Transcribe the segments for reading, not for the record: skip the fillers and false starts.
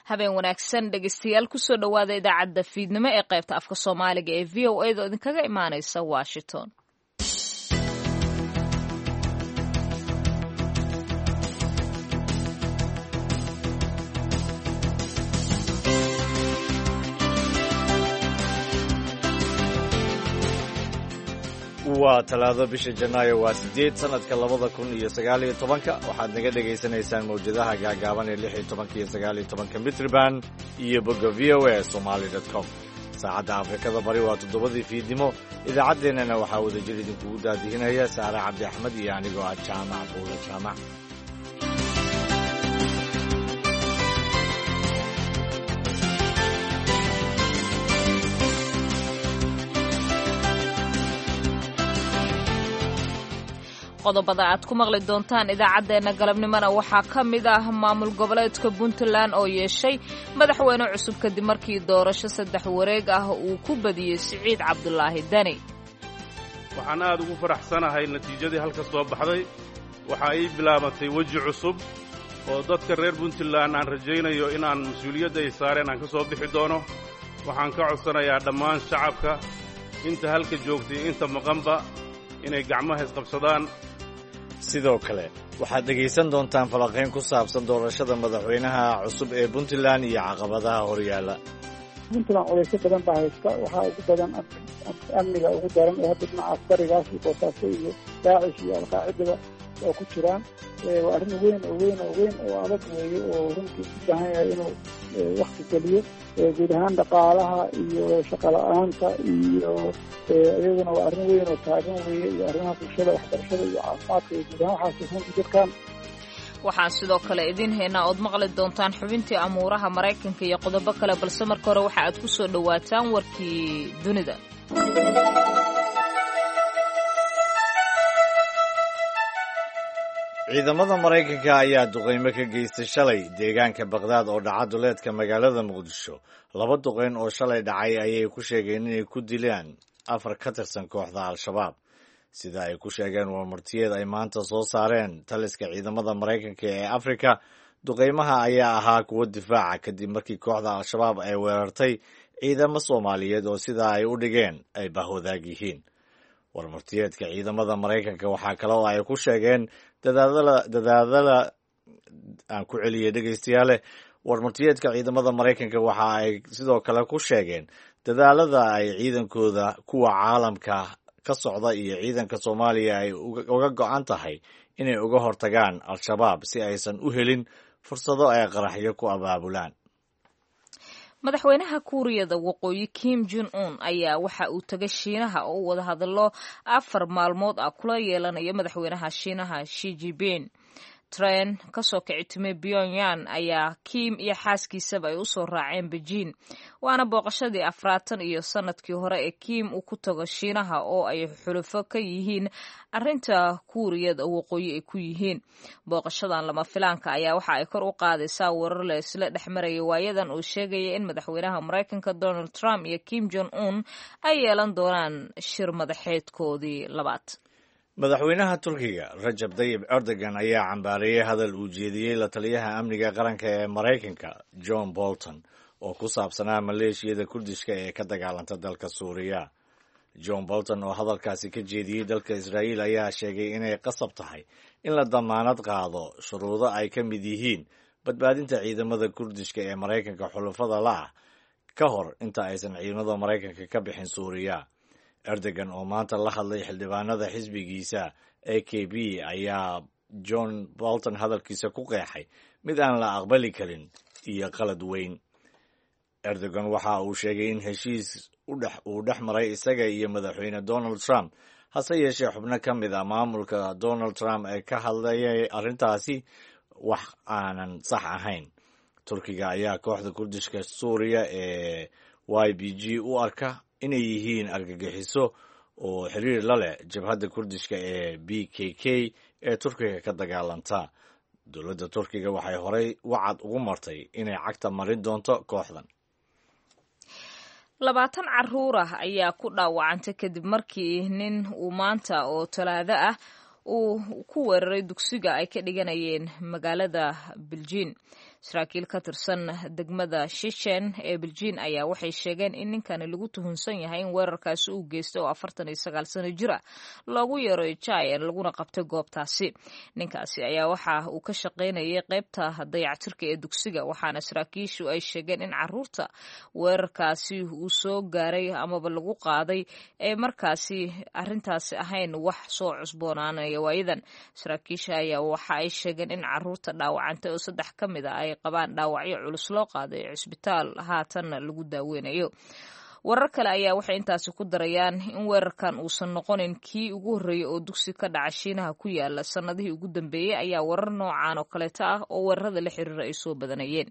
habeen wanaagsan dhegeystayaal kusoo dhowaada idaacadda fiidnimo ee qaybta afka soomaaliga ee v o a da idinkaga imaaneysa washington. waa talaado bisha janaayo waa 8 sanadka 2019 waxaad naga dhegaysanaysaan mawjadaha gaagaaban ee 16 iyo 19 mitrban iyo bogga voa somali.com. saacadda afrikada bari waa 7 fiidnimo. idaacaddeenana waxaa wadajir idinkugu daadihinaya saare cabdi axmed iyo anigoo ah jaamac buula jaamac. qodobada aad ku maqli doontaan idaacaddeenna galabnimona waxaa ka mid ah maamul goboleedka puntland oo yeeshay madaxweyne cusub kadib markii doorasho 3 wareeg ah uu ku badiyey siciid cabdulaahi deni. waxaan aad ugu faraxsanahay natiijadii halka soo baxday. waxa ay bilaabatay weji cusub oo dadka reer puntland aan rajaynayo inaan mas-uuliyadda ay saareen aan ka soo bixi doono. waxaan ka codsanayaa dhammaan shacabka inta halka joogtay inta maqanba inay gacmaha isqabsadaan. sidoo kale waxaad dhegaysan doontaan falanqayn ku saabsan doorashada madaxweynaha cusub ee puntland iyo caqabadaha horyaala. puntland culaysyo badan baa haysta. waxaa ugu badan amniga ugu daran oo hadda dhinaca askarigaas iyo boosaaso iyo daacish iyo alqaacidaba oo ku jiraan. waa arrin weyn oo adag weeye oo runtii u baahan yahay inuu wakti geliyo. guud ahaan dhaqaalaha iyo shaqola'aanta iyo iyaduna waa arrin weyn oo taagan weeye iyo arrimaha bulshada waxbarashada iyo caafimaadka iyo guud ahaan waxaas runtii dadkan. waxaan sidoo kale idiin haynaa ood maqli doontaan xubintii amuuraha maraykanka iyo qodobo kale, balse marka hore waxa aad ku soo dhowaataan warkii dunida. ciidamada maraykanka ayaa duqaymo ka geystay shalay deegaanka baqdaad oo dhaca duleedka magaalada muqdisho. 2 duqayn oo shalay dhacay ayay ku sheegeen inay ku dilaan 4 ka tirsan kooxda al-shabaab, sida ay ku sheegeen warmartiyeed ay maanta soo saareen taliska ciidamada maraykanka ee afrika. duqaymaha ayaa ahaa kuwo difaaca kadib markii kooxda al-shabaab ay weerartay ciidamo soomaaliyeed oo sidaa ay u dhigeen ay bahwadaag yihiin. warmartiyeedka ciidamada maraykanka waxaa kale oo ay ku sheegeen dadaadala aan ku celiyay dhegaystayaale. warmartiyeedka ciidamada maraykanka waxa ay sidoo kale ku sheegeen dadaalada ay ciidankooda kuwa caalamka ka socda iyo ciidanka soomaaliya ay uga go'an tahay inay uga hortagaan al-shabaab si aysan u helin fursado ay qaraxyo ku abaabulaan. madaxweynaha kuuriyada waqooyi Kim Jong Un ayaa waxa uu tagay Shiinaha oo wada hadallo 4 maalmood ah kula yeelanayo madaxweynaha Shiinaha Xi Jinping. Tren ka soo kici timay Pyongyang ayaa Kim iyo xaaskiisaba ay u soo raaceen Beijing. waana booqashadii 4 iyo sanadkii hore ee Kim uu ku tago Shiinaha oo ay xulufo ka yihiin arrinta kuuriyada waqooyi ay ku yihiin. booqashadan lama filaanka ayaa waxa ay kor u qaadaysaa warar la isla dhexmaraya waayadan uu sheegaya in madaxweynaha Maraykanka Donald Trump iyo Kim Jong Un ay yeelan doonaan shir madaxeedkoodii labaad. madaxweynaha turkiga Rajab Tayyip Erdogan ayaa cambaareeyay hadal uu jeediyey la taliyaha amniga qaranka ee maraykanka John Bolton oo ku saabsanaa maleeshiyada kurdishka ee ka dagaalanta dalka suuriya. John Bolton oo hadalkaasi ka jeediyey dalka Israa'iil ayaa sheegay inay qasab tahay in la damaanad qaado shuruudo ay ka mid yihiin badbaadinta ciidamada kurdishka ee maraykanka xulafada la ah ka hor inta aysan ciidamada maraykanka ka bixin suuriya. Erdogan oo maanta la hadlay xildhibaanada xisbigiisa AKP ayaa John Bolton hadalkiisa ku qeexay mid aan la aqbali karin iyo qalad weyn. Erdogan waxa uu sheegay in heshiis uu dhex maray isaga iyo madaxweyne Donald Trump, hase yeeshee xubno ka mid ah maamulka Donald Trump ee ka hadlayay arrintaasi wax aanan sax ahayn. Turkiga ayaa kooxda kurdishka Suuriya ee YPG u arka inay yihiin argagixiso oo xiriir la leh jabhadda kurdishka ee PKK ee Turkiga ka dagaalanta. dowladda Turkiga waxay horey wacad ugu martay inay cagta marin doonto kooxdan. 20 caruur ah ayaa ku dhaawacantay kadib markii nin uu maanta oo Talaado ah uu ku weeraray dugsiga ay ka dhiganayeen magaalada Beijing. saraakiil ka tirsan degmada shishen ee beljiin ayaa waxay sheegeen in ninkani lagu tuhunsan yahay in weerarkaasi uu geystay oo 49 sano jir ah loogu yeeray jayan laguna qabtay goobtaasi. ninkaasi ayaa waxa uu ka shaqaynayay qaybta dayactirka ee dugsiga, waxaana saraakiishu ay sheegeen in caruurta weerarkaasi uu soo gaaray amaba lagu qaaday ee markaasi arrintaasi ahayn wax soo cusboonaanaya waayadan. saraakiisha ayaa waxa ay sheegeen in caruurta dhaawacantay oo 3 ka mid a ay qabaan dhaawacyo culus loo qaaday cisbitaal haatanna lagu daaweynayo. warar kale ayaa waxay intaasi ku darayaan in weerarkan uusan noqonin kii ugu horreeyey oo dugsi ka dhaca Shiinaha ku yaala sanadihii ugu dambeeyey ayaa warar noocan oo kaleeta ah oo weerarada la xiriira ay soo badanayeen.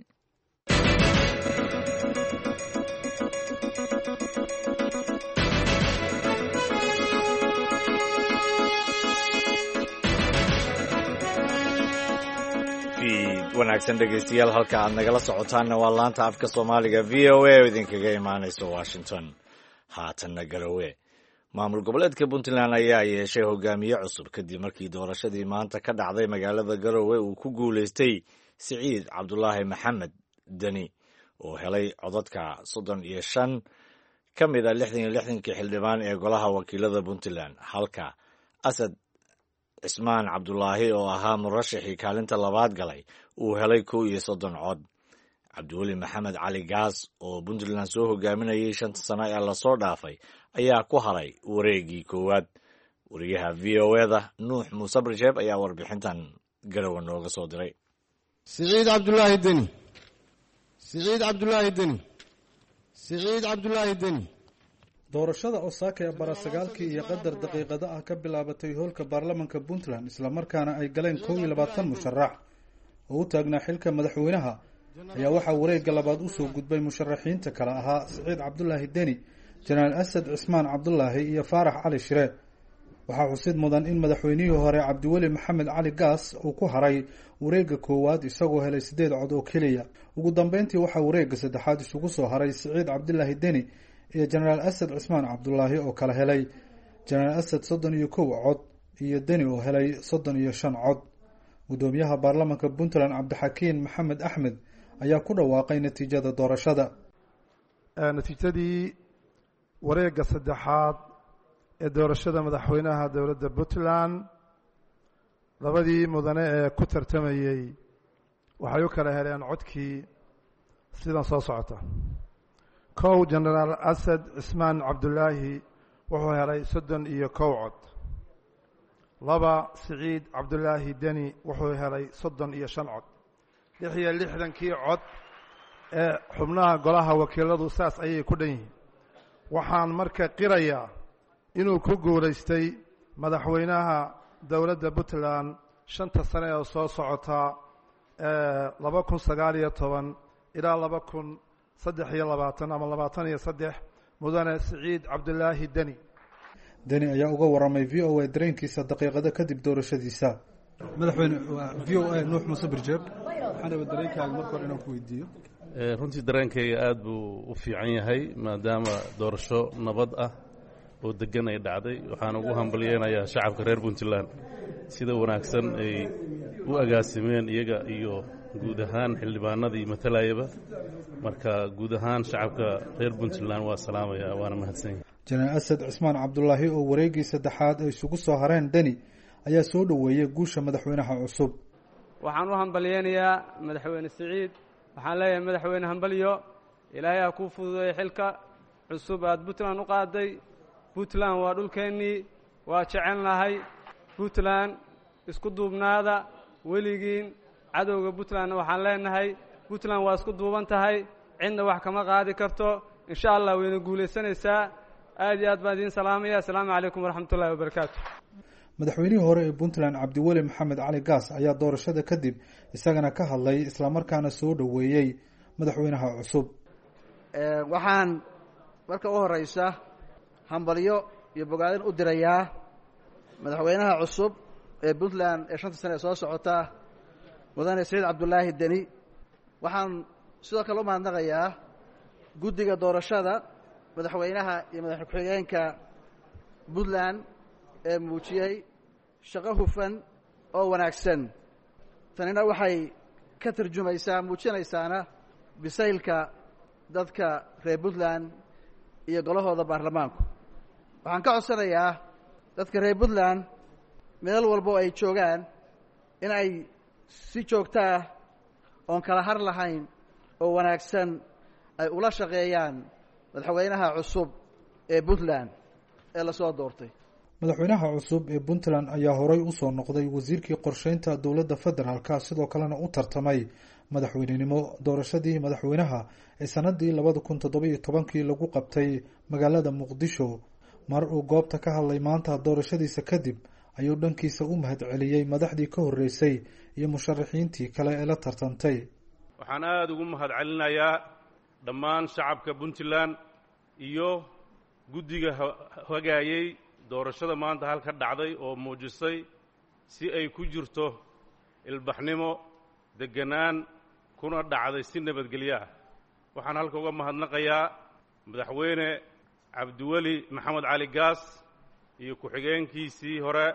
wanaagsan dhegaystayaal, halka aad nagala socotaanna waa laanta afka Soomaaliga VOA oo idinkaga imaanaysa Washington. haatanna Garowe. maamul goboleedka Puntland ayaa yeeshay hogaamiye cusub kadib markii doorashadii maanta ka dhacday magaalada Garowe uu ku guuleystay Siciid Cabdulaahi Maxamed Deni oo helay codadka 35 ka mid ah 66 xildhibaan ee golaha wakiilada Puntland, halka Asad Cismaan Cabdulaahi oo ahaa murashaxii kaalinta labaad galay uu helay 31 cod. Cabdiweli Maxamed Cali Gaas oo Puntland soo hogaaminayay 5 sano ee la soo dhaafay ayaa ku haray wareegii koowaad. wariyaha VOA-da Nuux Muuse Barjeeb ayaa warbixintan Garowe nooga soo diray. Siciid Cabdulaahi Deni. Siciid Cabdulaahi Deni. Siciid Cabdulaahi Deni. doorashada Osaka ee barasagaalkii iyo qadar daqiiqada ah ka bilaabatay hoolka baarlamaanka Puntland isla markaana ay galeen 22 musharax oo u taagnaa xilka madaxweynaha ayaa waxa wareegga labaad u soo gudbay musharaxiinta kala ahaa Siciid Cabdulaahi Deni, Janaal Asad Cismaan Cabdulaahi iyo Faarax Cali Shire. waxaa xusid mudan in madaxweynihii hore Cabdiweli Maxamed Cali Gaas uu ku haray wareegga koowaad isagoo helay 8 cod oo kaliya. ugu dambeyntii waxaa wareegga saddexaad isugu soo haray Siciid Cabdulaahi Deni iyo Janaal Asad Cismaan Cabdulaahi oo kala helay Janaal Asad 31 cod iyo Deni oo helay 35 cod. gudoomiyaha baarlamaanka Puntland Cabdixakiin Maxamed Axmed ayaa ku dhawaaqay natiijada doorashada. natiijadii wareegga saddexaad ee doorashada madaxweynaha dowladda Puntland, labadii mudane ee ku tartamayay waxay u kala heleen codkii sidan soo socota. kow, Jenaraal Asad Cismaan Cabdulaahi wuxuu helay 31 cod. 2, Siciid Cabdulaahi Deni wuxuu helay 35 cod. 66kii cod ee xubnaha golaha wakiiladu saas ayay ku dhan yihiin. waxaan marka qirayaa inuu ku guulaystay madaxweynaha dowladda Puntland 5 sano ee soo socota 2019 ilaa 2023 ama 23 mudane Siciid Cabdulaahi Deni. Deni ayaa uga waramay VOA dareenkiisa daqiiqada kadib doorashadiisa. madaxweyne VOA Nuux Muuse Barjeeb, waxaana dareenkaaga marka hore inaan ku weydiiyo. runtii dareenkayga aad buu u fiican yahay maadaama doorasho nabad ah oo degan ay dhacday. waxaan ugu hambalyeeynaya shacabka reer Puntland sida wanaagsan ay u agaasimeen iyaga iyo guud ahaan xildhibaanadii matalayaba. marka guud ahaan shacabka reer Puntland waa salaamaya, waana mahadsanyahay. Janaal Asad Cismaan Cabdulaahi oo wareegii saddexaad ay isugu soo hareen Deni ayaa soo dhaweeyay guusha madaxweynaha cusub. waxaan u hambalyeynayaa madaxweyne Siciid. waxaan leeyahay madaxweyne hambalyo, ilaahay ha kuu fududeeyo xilka cusub aad Puntland u qaaday. Puntland waa dhulkeennii, waa jecelnahay. Puntland isku duubnaada weligiin. cadowga Puntlandna waxaan leenahay Puntland waa isku duuban tahay, cidna wax kama qaadi karto. insha Allah wayna guulaysanaysaa. aad iyo aad baan idiin salaamaya. assalaamu calaykum waraxmatullaahi wabarakaatu. madaxweynihii hore ee Puntland Cabdiweli Maxamed Cali Gaas ayaa doorashada kadib isagana ka hadlay isla markaana soo dhaweeyay madaxweynaha cusub. waxaan marka u horeysa hambalyo iyo bogaadin u dirayaa madaxweynaha cusub ee Puntland ee 5 sano soo socota mudane Siciid Cabdulaahi Deni. waxaan sidoo kale u mahadnaqayaa guddiga doorashada madaxweynaha iyo madax ku-xigeenka Puntland ee muujiyey shaqo hufan oo wanaagsan. tanina waxay ka tarjumaysaa muujinaysaana bisaylka dadka reer puntland iyo golahooda baarlamaanku waxaan ka codsanayaa dadka reer puntland meel walbo ay joogaan in ay si joogtaa oon kala har lahayn oo wanaagsan ay ula shaqeeyaan madaxweynaha cusub ee puntland ee lasoo doortay madaxweynaha cusub ee puntland ayaa horay u soo noqday wasiirkii qorsheynta dowladda federaalka sidoo kalena u tartamay madaxweynenimo doorashadii madaxweynaha ee sanadii 2017 lagu qabtay magaalada muqdisho mar uu goobta ka hadlay maanta doorashadiisa kadib ayuu dhankiisa u mahad celiyey madaxdii ka horreysay iyo musharaxiintii kale ee la tartantay waxaan aada ugu mahad celinayaa dhammaan shacabka puntland iyo guddiga hagaayey doorashada maanta halka dhacday oo muujisay si ay ku jirto ilbaxnimo deganaan kuna dhacday si nabadgelyo ah waxaan halka uga mahadnaqayaa madaxweyne cabdiweli maxamed cali gaas iyo ku-xigeenkiisii hore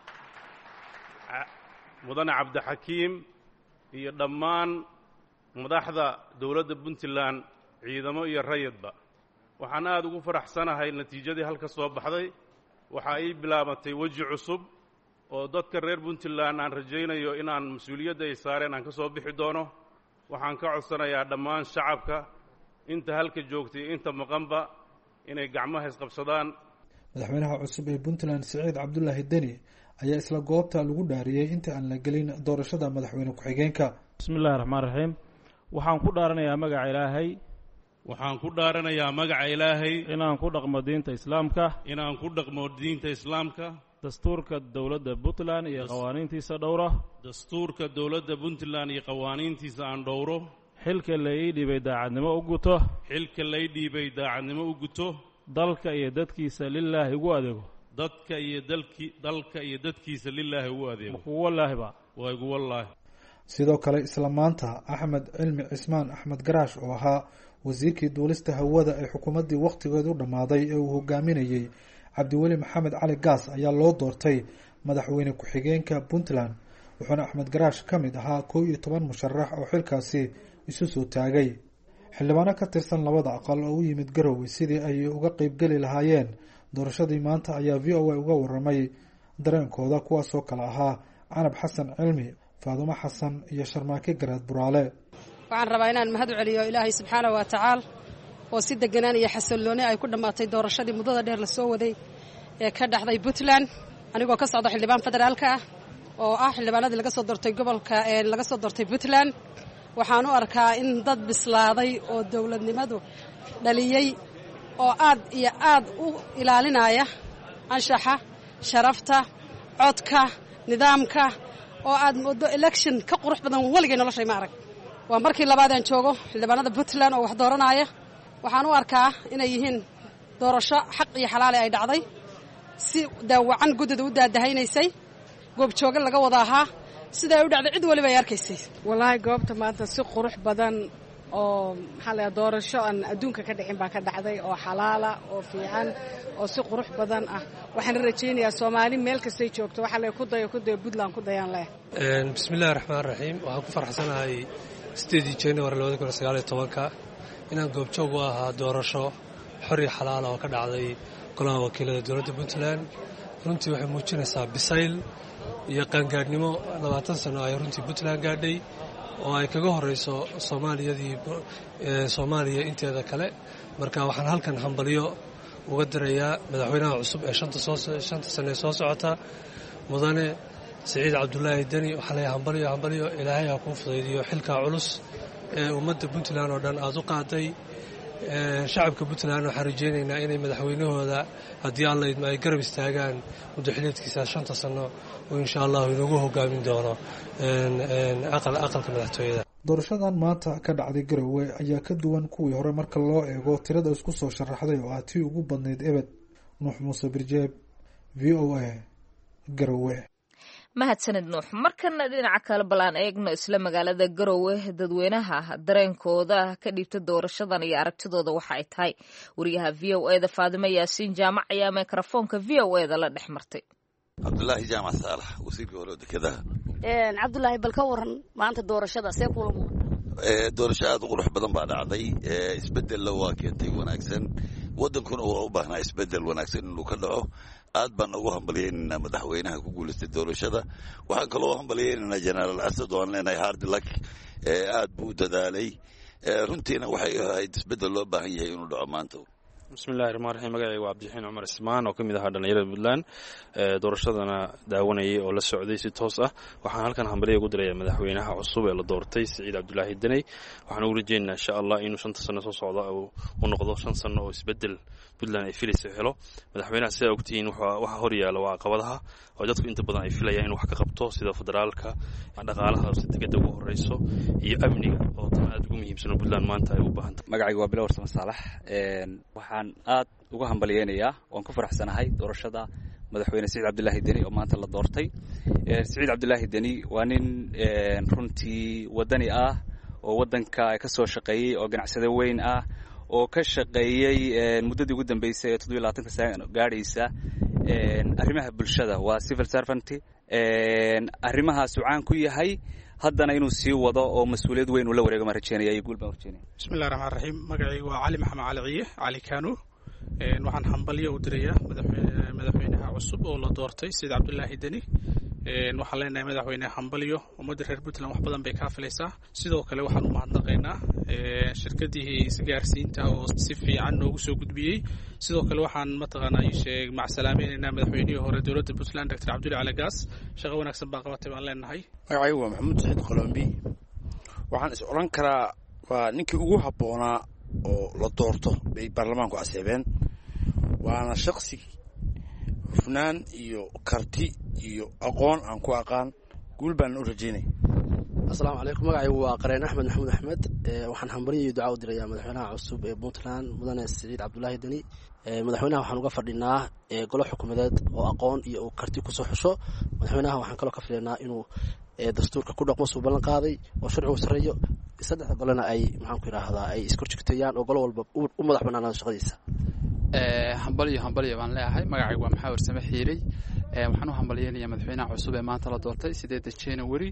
mudane cabdixakiim iyo dhammaan madaxda dowladda puntland ciidamo iyo rayidba waxaan aada ugu faraxsanahay natiijadii halka soo baxday waxa ay bilaabatay weji cusub oo dadka reer puntland aan rajaynayo inaan mas-uuliyadda ay saareen aan ka soo bixi doono waxaan ka codsanayaa dhammaan shacabka inta halka joogtay inta maqanba inay gacmaha isqabsadaan madaxweynaha cusub ee puntland siciid cabdulaahi deni ayaa isla goobta lagu dhaariyey inta aan la gelin doorashada madaxweyne ku-xigeenka bismillahi raxmaan raxiim waxaan ku dhaaranayaa magaca ilaahay waxaan ku dhaaranayaa magaca ilaahay inaan ku dhaqmo diinta islaamka inaan ku dhaqmo diinta islaamka dastuurka dowladda puntland iyo qawaaniintiisa dhowra dastuurka dowladda puntland iyo qawaaniintiisa aan dhowro xilka la ii dhiibay daacadnimo u guto xilka la ii dhiibay daacadnimo u guto dalka iyo dadkiisa lilaahi ugu adeego dalka iyo dadkiisa lilaahi ugu adeego kugu wallaahiba waa igu wallaahi sidoo kale isla maanta axmed cilmi cismaan axmed garaash oo ahaa wasiirkii duulista hawada ee xukuumaddii wakhtigeedu dhammaaday ee uu hogaaminayey cabdiweli maxamed cali gaas ayaa loo doortay madaxweyne ku-xigeenka puntland wuxuuna axmed garaash ka mid ahaa 11 musharax oo xilkaasi isu soo taagay xildhibaano ka tirsan labada aqal oo u yimid garowe sidii ay uga qeybgeli lahaayeen doorashadii maanta ayaa v o a uga waramay dareenkooda kuwaasoo kale ahaa canab xasan cilmi faadumo xasan iyo sharmaake garaad buraale waxaan rabaa inaan mahad u celiyo ilaahay subxaanahu wa tacaala oo si deganaan iyo xasillooni ay ku dhammaatay doorashadii muddada dheer la soo waday ee ka dhacday puntland anigoo ka socda xildhibaan federaalka ah oo ah xildhibaanadii laga soo doortay gobolka laga soo doortay puntland waxaan u arkaa in dad bislaaday oo dowladnimadu dhaliyey oo aad iyo aad u ilaalinaya anshaxa sharafta codka nidaamka oo aad moodo election ka qurux badan weligay noloshay ma arag waa markii labaadaan joogo xildhibaanada puntland oo wax dooranaya waxaan u arkaa inay yihiin doorasho xaq iyo xalaali ay dhacday si daawacan guddida u daadahaynaysay goobjooga laga wada ahaa siday u dhacday cid waliba ay arkaysay wallaahi goobta maanta si qurux badan oo maxaa la doorasho aan adduunka ka dhicin baa ka dhacday oo xalaala oo fiican oo si qurux badan ah waxaan rajaynayaa Soomaali meel kastay joogto waxa la ku dayo Puntland ku dayaan leh bismillaahir rahmaanir rahiim waxaan ku faraxsanahay 8 January 2019 inaan goobjoog u ahaa doorasho xor iyo xalaal oo ka dhacday golaha wakiilada dowladda Puntland runtii waxay muujinaysaa bisayl iyo qaangaadhnimo 20 sano ay runtii Puntland gaadhay oo ay kaga horeyso Soomaaliya inteeda kale marka waxaan halkan hambaliyo uga dirayaa madaxweynaha cusub ee shanta sano soo socota mudane Siciid Cabdulaahi Deni waxaa la hambaliyo ilaahay ha ku fudaydiyo xilka culus ee ummadda Puntland oo dhan aad u qaaday shacabka Puntland waxaan rajaynaynaa inay madaxweynahooda haddii alla idmo ay garab istaagaan muddo xiliedkiisa 5 sano oo insha Allah inagu hogaamin doono aqalka madaxtooyada doorashadan maanta ka dhacday garowe ayaa ka duwan kuwii hore marka loo eego tirada isku soo sharaxday oo ah tii ugu badnayd ebed nuux muuse birjeeb VOA garowe mahadsanid nuux markana dhinaca kale balaan eegno isla magaalada garowe dadweynaha dareenkooda ka dhiibta doorashadan iyo aragtidooda waxa ay tahay wariyaha VOA da Faadimo Yaasiin Jaamac ayaa mikrofoonka VOA da la dhex martay Abdullaahi Jaamac Saalax wasiirka hore dekedaha cabdullaahi bal ka waran maanta doorashada see kula muuqata doorasho aad u qurux badan baa dhacday isbedelna waa keentay wanaagsan wadankuna waa u baahnaa isbedel wanaagsan inuu ka dhaco aad baan ugu hambaliyeynaynaa madaxweynaha ku guulaystay doorashada waxaan kaloo hambaliyeynaynaa jenaraal asad oo aan leenahay hard luck aad buu u dadaalay runtiina waxay ahayd isbedel loo baahan yahay inuu dhaco maanta bismillahi raxmaan raxiim magacayga waa cabdixin cumar ismaan oo ka mid ahaa dhallinyarada puntland doorashadana daawanayay oo la socday si toos ah waxaan halkan hambaliya ugu diraya madaxweynaha cusub ee la doortay siciid cabdulaahi deney waxaan ugu rajeynaynaa insha allah inuu 5 sano soo socda uu noqdo 5 sano oo isbedel puntland ay filayso helo madaxweynaha sida ogtihiin waxa hor yaala waa caqabadaha oo dadku inta badan ay filayaan inuu wax ka qabto sida federaalka dhaqaalaha si degdeg ugu horeyso iyo amniga oo tan aad ugu muhiimsan puntland maanta ay u baahan tahay magacayga waa Bilawar Samasaalax waxaan aad uga hambaliyeynayaa waan ku faraxsanahay doorashada madaxweyne Siciid Cabdulaahi Deni oo maanta la doortay Siciid Cabdulaahi Deni waa nin runtii wadani ah oo wadanka ka soo shaqeeyay oo ganacsade weyn ah oo ka shaqeeyay muddadii ugu dambeysay ee 27 sano gaaraysa arrimaha bulshada waa civil servant arrimahaas uu caan ku yahay haddana inuu sii wado oo mas'uuliyad weyn uu la wareego ma rajeynaya iyo guul baan rajeynaya bismillaahir rahmaanir rahiim magacaygu waa cali maxamed cali ciye cali kaanu waxaan hambaliyo u dirayaa madaxweynaha cusub oo la doortay Siciid Cabdulaahi Deni waxaan leenahay madaxweyne hambaliyo ummadda reer Puntland wax badan bay ka filaysaa sidoo kale waxaan u mahadnaqaynaa shirkadii isgaarsiinta oo si fiican noogu soo gudbiyay sidoo kale waxaan mataqaanaa sheeg macsalaameynaa madaxweynihii hore dowladda Puntland Dr. Cabdulle Cali Gaas shaqo wanaagsan baa qabatay baan leenahay magacaygu waa Maxamuud Saciid Qolombi waxaan is oran karaa waa ninkii ugu habboonaa oo la doorto bay baarlamaanku aseebeen waana shakhsi hufnaan iyo karti iyo aqoon aan ku aqaan guul baan u rajeynay assalaamu calaykum magacaygu waa qareen axmed maxamuud axmed waxaan hambaliyo iyo ducaa u dirayaa madaxweynaha cusub ee Puntland mudane Siciid Cabdulaahi Deni madaxweynaha waxaan uga fadhinaa golo xukuumadeed oo aqoon iyo karti ku soo xusho madaxweynaha waxaan kaloo ka filaynaa inuu dastuurka ku dhaqmo soo ballan qaaday oo sharcigu sareeyo saddexda golena ay maxaan ku yiraahdaa ay isku jirtayaan oo golo walba u madax banaanaan shaqadiisa hambaliyo baan leeyahay magacaygu waa maxamed Same Xiiray waxaan u hambaliyeynayaa madaxweynaha cusub ee maanta la doortay 8 January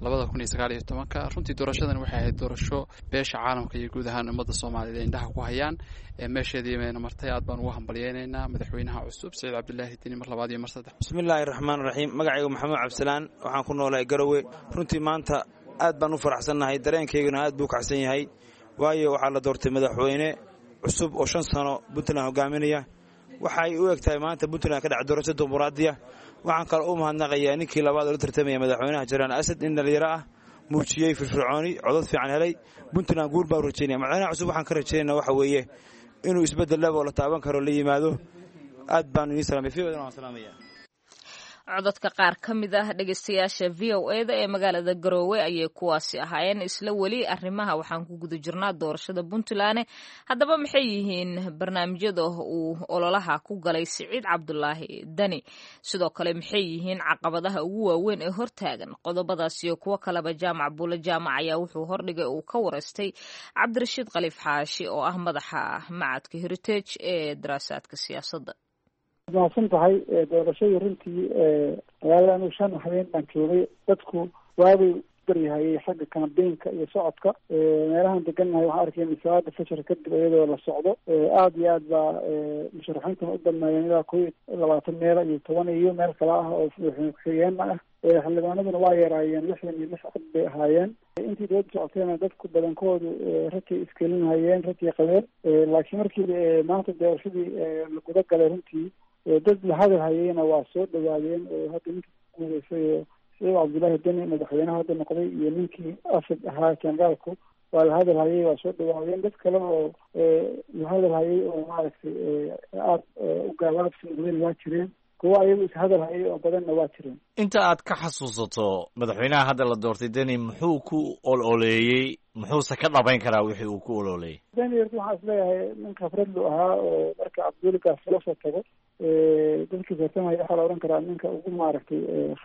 2019 runtii doorashadan waxay ahayd doorasho beesha caalamka iyo guud ahaan ummadda Soomaaliyeed indhaha ku hayaan meesheedii meena martay aad baan ugu hambaliyeynaynaa madaxweynaha cusub Siciid Cabdulaahi Deni mar labaad iyo mar saddex bismillaahir rahmaanir rahiim magacaygu maxamed Cabdisalaan waxaan ku noolahay Garowe runtii maanta aad baan u faraxsanahay dareenkayguna aad buu kacsan yahay waayo waxaa la doortay madaxweyne cusub oo 5 sano Puntland hogaaminaya waxay u egtahay maanta Puntland ka dhac doorasho dimuqraadiya waxaan kale u mahadnaqayaa ninkii labaad oo la tartamaya madaxweynaha Jaraan Asad in dhalinyaro ah muujiyay firfircooni codad fiican helay Puntland guul baa u rajeynaya madaxweynaha cusub waxaan ka rajeynayaa waxa weeye inuu isbedel labo la taaban karo la yimaado aad baan idin salaamay fiican waan salaamayaa codadka qaar ka mid ah dhegeystayaasha VOA-da ee magaalada Garowe ayay kuwaasi ahaayeen isla weli arrimaha waxaan ku guda jirnaa doorashada Puntland haddaba maxay yihiin barnaamijyada uu ololaha ku galay Siciid Cabdulaahi Deni sidoo kale maxay yihiin caqabadaha ugu waaweyn ee hortaagan qodobadaas iyo kuwa kaleba jaamac buula jaamac ayaa wuxuu hordhigay uu ka wareystay Cabdirashiid Khaliif Xaashi oo ah madaxa macadka Heritage ee daraasaadka siyaasadda mahadsan tahay doorashadii runtii magaalada 5 habeen baan joogay dadku waabay baryahayay xagga kambeynka iyo socodka meelahan degannahay waxaan arkay misaada fashar kadib iyadoo la socdo aad iyo aad baa musharaxiinta u dhammeeyeen ilaa 20 meel iyo 10 iyo meel kale ah oo xigeenna ah xildhibaanaduna waa yaraayeen 66 cod bay ahaayeen intii dowladda socotayna dadku badankoodu rakay iskelinayeen rakay qabeen laakiin markii maanta doorashadii la guda galay runtii dad la hadal hayayna waa soo dhawaadeen oo hadda ninkii guuleysay Siciid Cabdulaahi Deni madaxweynaha hadda noqday iyo ninkii Asad ahaa generaalku waa la hadal hayay waa soo dhawaadeen dad kale oo la hadal hayay oo maaragtay aad u gaalaabsan waa jireen kuwa ayagu is hadal hayay oo badanna waa jireen inta aad ka xasuusato madaxweynaha hadda la doortay Deni muxuu ku ololeeyay muxuuse ka dhabayn karaa wixii uu ku ololeeyay Deni waxaan isleeyahay nin khibrad lu ahaa oo marka Cabdulle Gaas la soo tago dadkii tartamaya waxaa la oran karaa ninka ugu maaragtay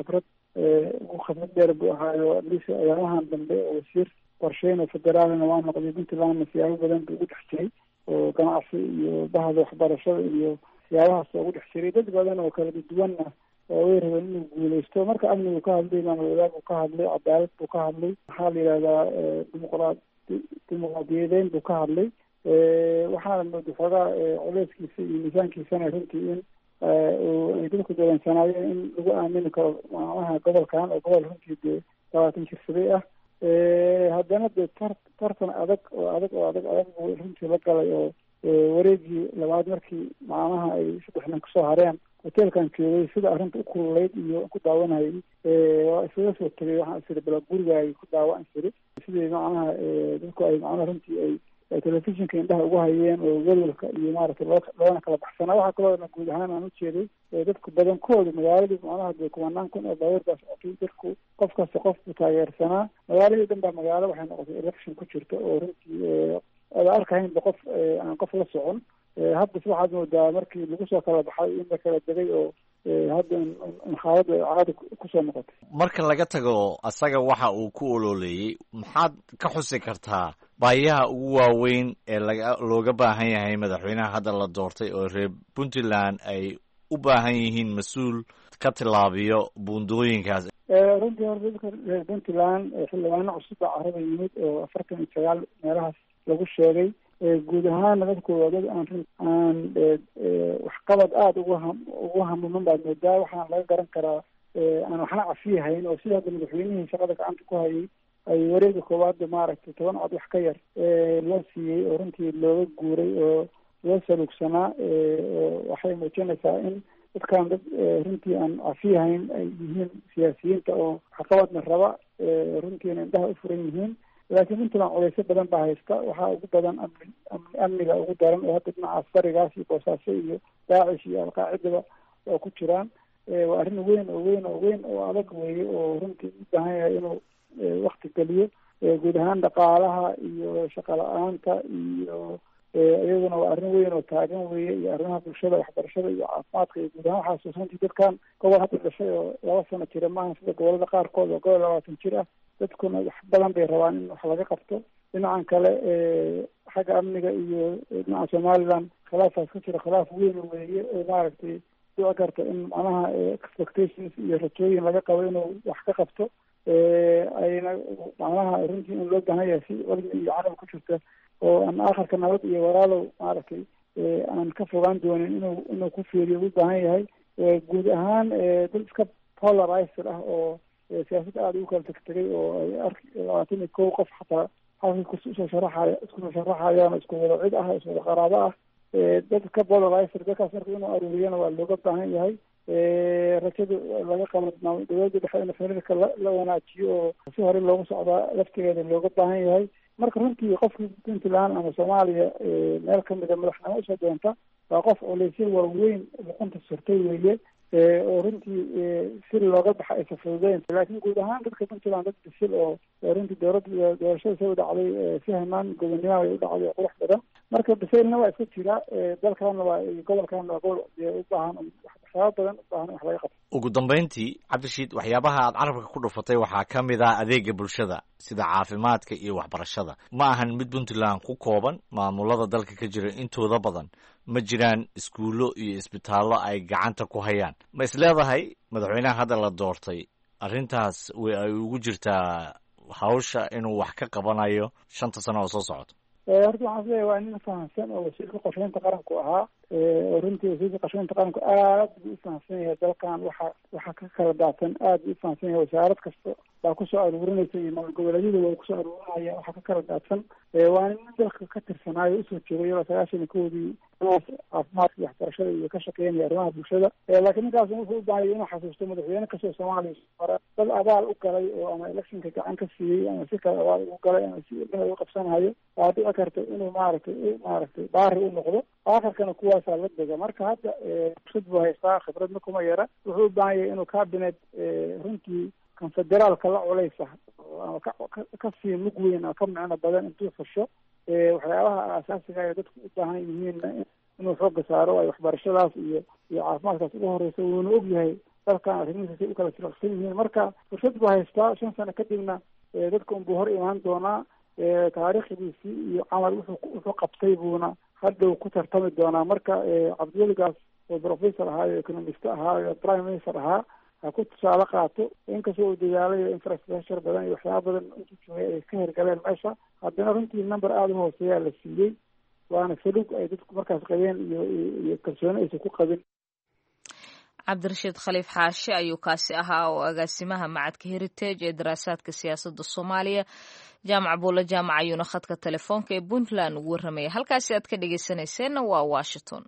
ugu khibrad dheer buu ahaayo lise ayaamahan dambe oo wasiir qorsheyn oo federaalna waa noqday Puntlandna siyaabo badan buu ugu dhex jiray oo ganacsi iyo bahda waxbarashada iyo siyaabahaas ugu dhex jiray dad badan oo kala duwanna oo way rabeen inuu guuleysto. marka amnigu ka hadlay, maamul wadaag buu ka hadlay, cadaalad buu ka hadlay, maxaa la yidhahdaa dimuqraadiyadeyn buu ka hadlay. waxaana mooda xoogaa culeyskiisa iyo miisaankiisana runtii in ay dadku doodansanaayeen in lagu aamini karo maamaha gobolkan oo gobol runtii dee 20 jirsaday ah. haddana dee tartan adag buu runtii la galay oo wareegii labaad markii maamaha ay 3 nin kusoo hareen hoteelkan joogay sida arrinta u kululeyd iyo ku daawanayay waa isaga soo tegay. waxaan isiri bala gurigaay ku daawan isiri sidii macnaha dadku ay macnaha runtii ay telefishinka indhaha ugu hayeen oo welwelka iyo maaragtay loona kala baxsanaa. waxaa kaloo guud ahaan aan ujeeday dadku badankooda magaaladii macnaha dee 10 kun oo baabuurtaas socotay. dadku qof kasta qof buu taageersanaa. magaaladii dhan baa magaalo waxay noqotay election ku jirta oo runtii ada arkahaynba qof aan qof la socon. haddase waxaad moodaa markii lagu soo kala baxay in la kala degay oo hadda xaaladda caadi kusoo noqotay. marka laga tago asaga waxa uu ku ololeeyey, maxaad ka xusi kartaa baayaha ugu waaweyn ee looga baahan yahay madaxweynaha hadda la doortay oo reer puntland ay u baahan yihiin mas-uul ka tilaabiyo buundooyinkaas? runtii horta dadka reer puntland xildhibaano cusub baa carada yimid oo 49 meelahaas lagu sheegay. guud ahaana dadku waa dad aan waxqabad aada ugu hamuman baad moodaa. waxaana laga garan karaa aan waxna cafiyahayn oo sida hadda madaxweynihii shaqada gacanta ku hayay ay wareega koowaadda maaragtay 10 cod wax ka yar loo siiyey oo runtii looga guuray oo loo salugsanaa. waxay muujinaysaa in dadkan dad runtii aan cafiyahayn ay yihiin siyaasiyiinta oo waxqabadna raba, runtiina indhaha u furan yihiin. laakiin puntland culeysyo badan baa haysta. waxaa ugu badan amniga ugu daran oo hadda dhinacaas barigaas iyo boosaaso iyo daacish iyo alqaacidaba oo ku jiraan. waa arrin weyn oo adag weeye oo runtii u baahan yahay inuu wakti geliyo. guud ahaan dhaqaalaha iyo shaqa la-aanta iyo iyaduna waa arrin weyn oo taagan weeye, iyo arrimaha bulshada, waxbarashada iyo caafimaadka iyo guud ahaan waxaas runtii dadkan gobol hadda dhashay oo 2 sano jira maaha sida gobolada qaarkood oo gobol 20 jir ah. dadkuna wax badan bay rabaan in wax laga qabto. dhinacan kale xagga amniga iyo dhinaca somaliland khilaafaas ka jira khilaaf weyn weeye oo maaragtay dhici karta in macnaha expectations iyo rajooyin laga qabo inuu wax ka qabto. ayna macnaha runtii in loo baahan yahay si cilmi iyo carab ku jirta oo aan aakhirka nabad iyo walaalow maaragtay aan ka fogaan doonin inuu ku fiiriyo u baahan yahay. guud ahaan dad iska polarized ah oo siyaasadda aada ugu kala tegtegay oo ay 21 qof xataa halkii isku soo sharaxayaan isku wada cid ah, isku wada qaraabo ah. dadka polarized dadkaas marka inuu aruuriyana waa looga baahan yahay. rajada laga qabo dowladda dhexe in xiriirka la wanaajiyo oo si hore loogu socdaa laftigeeda looga baahan yahay. marka runtii qofkii puntland ama soomaaliya meel kamida madaxnimo usoo doonta waa qof culeysyo waaweyn luqunta surtay weeye oo runtii si looga baxa aysa fududeyn. laakiin guud ahaan dadka puntland dad bisil oo runtii doorashada soo dhacday si hanaan gobonnimo ay u dhacday oo qurux badan. marka bisaylna waa iska jira. dalkaana waa gobolkaana waa gobol u baahan waxyaaba badan u baahan wax laga qabto. ugu dambeyntii cabdirashiid, waxyaabaha aad carabka ku dhufatay waxaa ka mid ah adeega bulshada sida caafimaadka iyo waxbarashada. ma ahan mid puntland ku kooban. maamulada dalka ka jira intooda badan ma jiraan iskuullo iyo isbitaallo ay gacanta ku hayaan. ma is leedahay madaxweynaha hadda la doortay arrintaas ay ugu jirtaa hawsha inuu wax ka qabanayo 5 sano oo soo socota? horta waxaan isleeyahay waa nin fahamsan oo wasiirka qorsheynta qaranku ahaa. runtii wasiirka qorsheynta qaranku aad buu u fahamsan yahay dalkan waxa ka kala daatan. aad buu u fahamsan yahay. wasaarad kasta baa kusoo aruurinaysa iyo maamul goboleedyada waa kusoo aruurinaya waxa ka kala daadsan. waa nin dalka ka tirsanaayo usoo joogay 91 caafimaadka iyo waxbarashada iyo ka shaqeynaya arrimaha bulshada. laakiin ninkaas wuxuu u baahaya inuu xasuusto madaxweyne kastoo soomaaliya hore dad abaal u galay oo ama electionka gacan ka siiyey ama si kale abaal ugu galay ama si ilmaha u qabsanayo. waa dhici karta inuu maaragtay baari u noqdo. aakhirkana kuwaasaa la dega. marka hadda fursad buu haystaa, khibradna kuma yara. wuxuu u baahan yahay inuu cabinet runtii konfederaalka la culeysa ama ka sii mug weyn oo ka micno badan intuu fusho waxyaabaha aasaasiga ay dadku u baahan yihiinna inuu xooga saaro. ay waxbarashadaas iyo caafimaadkaas ugu horeysa wuuna og yahay dalkan arrimihiisa u kala silaqsan yihiin. marka fursad buu haystaa. 5 sano kadibna dadka unbuu hor imaan doonaa. taariikhdiisii iyo camal wuxuu qabtay buuna hadhow ku tartami doonaa. marka cabdiweligaas oo professor ahaayo economist ahaayo prime minister ahaa ha ku tusaale qaato inkastoo uu dadaalayo infrastructure badan iyo waxyaaba badan intuu joogay ay ka hirgaleen meesha haddana runtii number aada u hooseeyaa la siiyey waana salug ay dadku markaas qabeen iyo kalsooni aysan ku qabin. cabdirashiid khaliif xaashi ayuu kaasi ahaa oo agaasimaha macadka heritage ee daraasaadka siyaasadda soomaaliya jaamac buulla jaamac ayuuna khadka telefoonka ee puntland ugu warramaya. halkaasi aad ka dhegeysanayseena waa washington.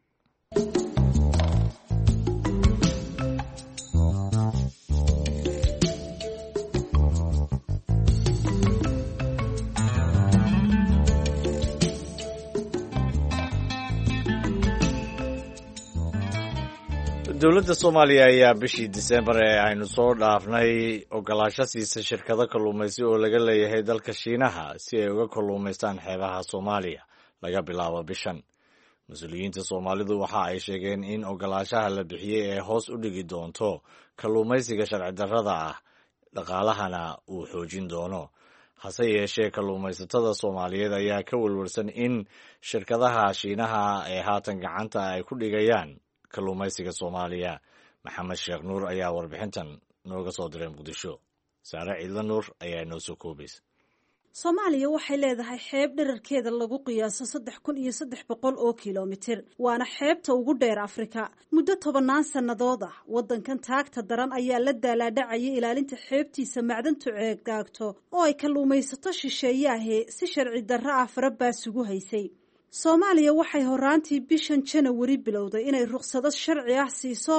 dowladda soomaaliya ayaa bishii disembar ee aynu soo dhaafnay ogolaansho siisay shirkado kalluumaysi oo laga leeyahay dalka shiinaha si ay uga kalluumaystaan xeebaha soomaaliya laga bilaabo bishan. mas-uuliyiinta soomaalidu waxa ay sheegeen in ogolaanshaha la bixiyey ee hoos u dhigi doonto kalluumaysiga sharci darrada ah dhaqaalahana uu xoojin doono. hase yeeshee kalluumaysatada soomaaliyeed ayaa ka welwelsan in shirkadaha shiinaha ee haatan gacanta ay ku dhigayaan kalluumaysiga soomaaliya. maxamed sheekh nuur ayaa warbixintan nooga soo diray muqdisho. saare ciidla nuur ayaa noo soo koobaysa. soomaaliya waxay leedahay xeeb dherarkeeda lagu qiyaaso 3,300 oo kilomitir waana xeebta ugu dheer afrika. muddo 10 sannadood ah waddankan taagta daran ayaa la daalaadhacayay ilaalinta xeebtiisa macdantu ceeggaagto oo ay kalluumaysato shisheeyaahe si sharci darro ah farabaas ugu haysay. soomaaliya waxay horaantii bishan janawari bilowday inay ruqsado sharci ah siiso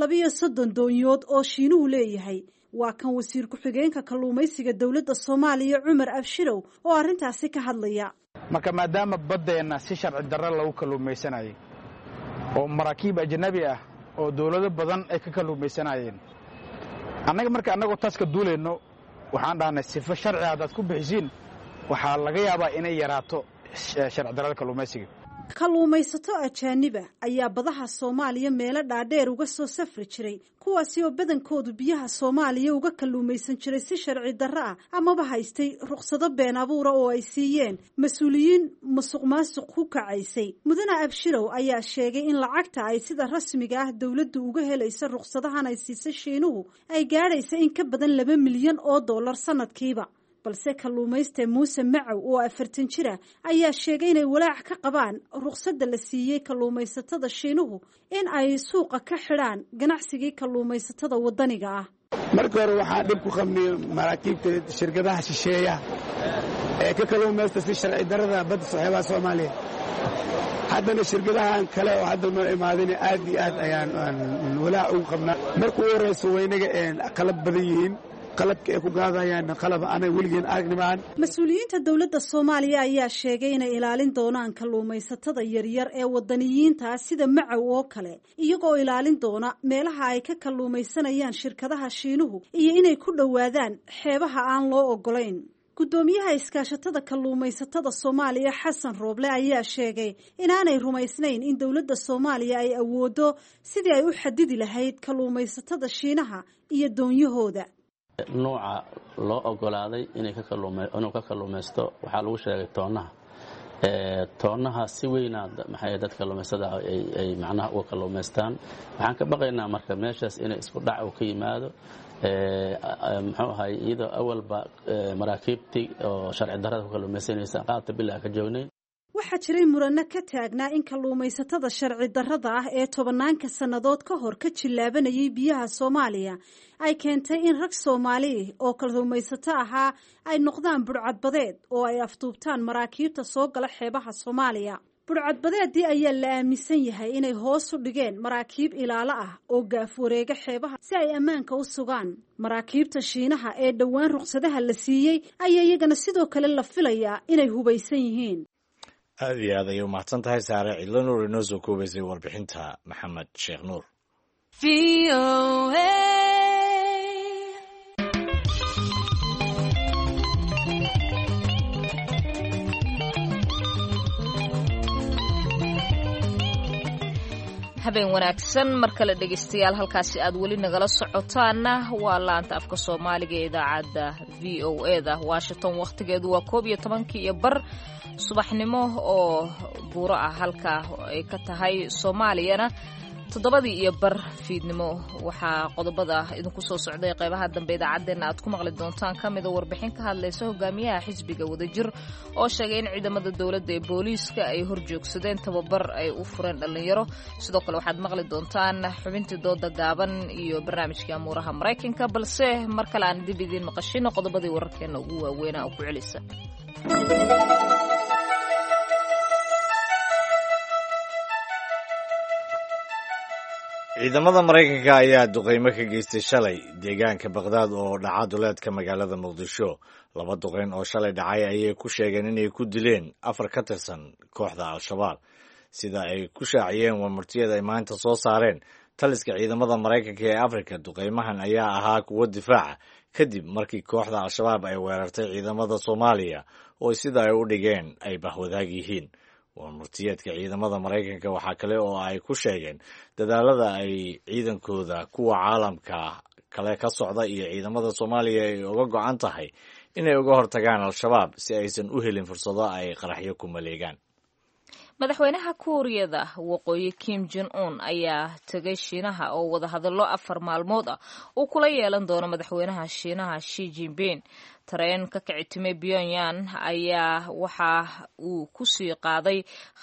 32 doonyood oo shiinuhu leeyahay. waa kan wasiir ku-xigeenka kalluumaysiga dowladda soomaaliya cumar abshirow oo arrintaasi ka hadlaya. marka maadaama baddeenna si sharci darro lagu kalluumaysanayay oo maraakiib ajnabi ah oo dowlado badan ay ka kalluumaysanayeen annagoo taas ka duulayno waxaan dhahnay sifo sharci haddaad ku bixisiin waxaa laga yaabaa inay yaraato sharci darrada kalluumaysiga. kalluumaysato ajaaniba ayaa badaha soomaaliya meelo dhaadheer uga soo safri jiray kuwaasi oo badankoodu biyaha soomaaliya uga kalluumaysan jiray si sharci darro ah amaba haystay ruqsado been abuura oo ay siiyeen mas-uuliyiin musuq maasuq ku kacaysay. mudane abshirow ayaa sheegay in lacagta ay sida rasmiga ah dowladdu uga helaysa ruqsadahan ay siisay shiinuhu ay gaadhaysa in ka badan $2 milyan oo sanadkiiba. balse kalluumayste muuse macow oo 40 jira ayaa sheegay inay walaac ka qabaan ruqsadda la siiyey kalluumaysatada shiinuhu in ay suuqa ka xidhaan ganacsigii kalluumaysatada waddaniga ah. marka hore waxaa dhib ku qabnay maraakiibta shirkadaha shisheeya ee ka kalluumaysta si sharci darrada badda xeebaha soomaaliya. haddana shirkadahan kale oo hadda noo imaadeen aad iyo aad ayaan walaac ugu qabnaa. marka ugu horeysa waynaga qalab badan yihiin qalabka ay ku gaadayaan qalab aanay weligeen aragnimaan. mas-uuliyiinta dowladda soomaaliya ayaa sheegay inay ilaalin doonaan kalluumaysatada yaryar ee waddaniyiinta sida macow oo kale iyagoo ilaalin doona meelaha ay ka kalluumaysanayaan shirkadaha shiinuhu iyo inay ku dhowaadaan xeebaha aan loo ogolayn. guddoomiyaha iskaashatada kalluumaysatada soomaaliya xasan rooble ayaa sheegay inaanay rumaysnayn in dowladda soomaaliya ay awoodo sidii ay u xadidi lahayd kalluumaysatada shiinaha iyo doonyahooda. nuuca loo ogolaaday inuu ka kalluumaysto waxaa lagu sheegay toonaha si weyna maxay dad kalluumaystada ay macnaha uga kalluumaystaan. waxaan ka baqaynaa marka meeshaas inay isku dhac uu ka yimaado muxuu ahay iyadoo awalba maraakiibtii oo sharci darrada ku kalluumaysanaysa qaabta bilaa ka joognayn. waxaa jiray murano ka taagnaa in kalluumaysatada sharci darrada ah ee 10 sannadood ka hor ka jillaabanayay biyaha soomaaliya ay keentay in rag Soomaali oo kalluumaysato ahaa ay noqdaan burcadbadeed oo ay afduubtaan maraakiibta soo gala xeebaha Soomaaliya. burcadbadeedii ayaa la aaminsan yahay inay hoos u dhigeen maraakiib ilaalo ah oo gaaf wareega xeebaha si ay ammaanka u sugaan. maraakiibta shiinaha ee dhowaan ruqsadaha la siiyey ayaa iyagana sidoo kale la filayaa inay hubaysan yihiin. aad iyo aad ayay u mahadsan tahay saare cidlo nuur inoo soo koobaysay warbixinta maxamed sheekh nuur. habeen wanaagsan mar kale dhegaystayaal halkaasi aad weli nagala socotaana waa laanta afka soomaaliga ee idaacadda v o eda washington. wakhtigeedu waa 11:15 subaxnimo oo buuro ah halka ay ka tahay soomaaliyana 7:15 fiidnimo waxaa qodobada idinku soo socday qaybaha dambe idaacadeena aad ku maqli doontaan kamid ah warbixin ka hadlaysa hogaamiyaha xisbiga wadajir oo sheegay in ciidamada dawladda ee booliiska ay horjoogsadeen tababar ay u fureen dhalinyaro sidoo kale waxaad maqli doontaan xubintii dooda gaaban iyo barnaamijkii amuuraha Mareykanka balse mar kale aan dib idin maqashino qodobadii wararkeena ugu waaweynaa oo ku celisa ciidamada Mareykanka ayaa duqeymo ka geystay shalay deegaanka Baghdad oo dhaca duleedka magaalada Muqdisho. Laba duqeyn oo shalay dhacay ayay ku sheegeen inay ku dileen 4 ka tirsan kooxda Al-Shabaab. Sida ay ku shaaciyeen warmartiyada ay maanta soo saareen taliska ciidamada Mareykanka ee Afrika, duqeymahan ayaa ahaa kuwo difaaca kadib markii kooxda Al-Shabaab ay weerartay ciidamada Soomaaliya oo sida ay u dhigeen ay bahwadaag yihiin. warmartiyeedka ciidamada Mareykanka waxaa kale oo ay ku sheegeen dadaalada ay ciidankooda kuwa caalamka kale ka socda iyo ciidamada Soomaaliya ay uga go'an tahay inay uga hortagaan Al-Shabaab si aysan u helin fursado ay qaraxyo ku maleegaan. madaxweynaha Kuuriyada waqooyi Kim Jong-un ayaa tagay Shiinaha oo wada hadallo 4 maalmood ah oo kula yeelan doona madaxweynaha Shiinaha Xi Jinping. tareen ka kicitimay Pyongyang ayaa waxa uu ku sii qaaday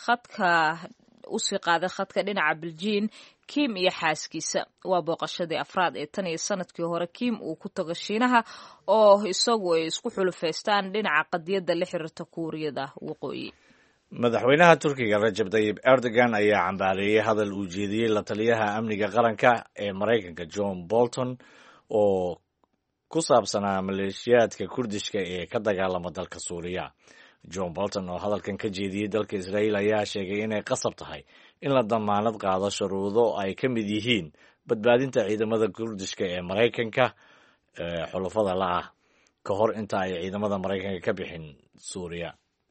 khadka dhinaca Beijing. Kim iyo xaaskiisa waa booqashadii afraad ee tan iyo sanadkii hore Kim uu ku tago Shiinaha oo isagu ay isku xulufaystaan dhinaca qadiyadda la xiriirta Kuuriyada waqooyi. madaxweynaha Turkiga Rajab Tayyip Erdogan ayaa cambaareeyay hadal uu jeediyey la taliyaha amniga qaranka ee Mareykanka John Bolton oo ku saabsanaa maleeshiyaadka Kurdishka ee ka dagaalama dalka Suuriya. John Bolton oo hadalkan ka jeediyey dalka Israa'iil ayaa sheegay inay qasab tahay in la damaanad qaado shuruudo ay ka mid yihiin badbaadinta ciidamada Kurdishka ee Mareykanka xulafada la ah ka hor inta ay ciidamada Mareykanka ka bixin Suuriya.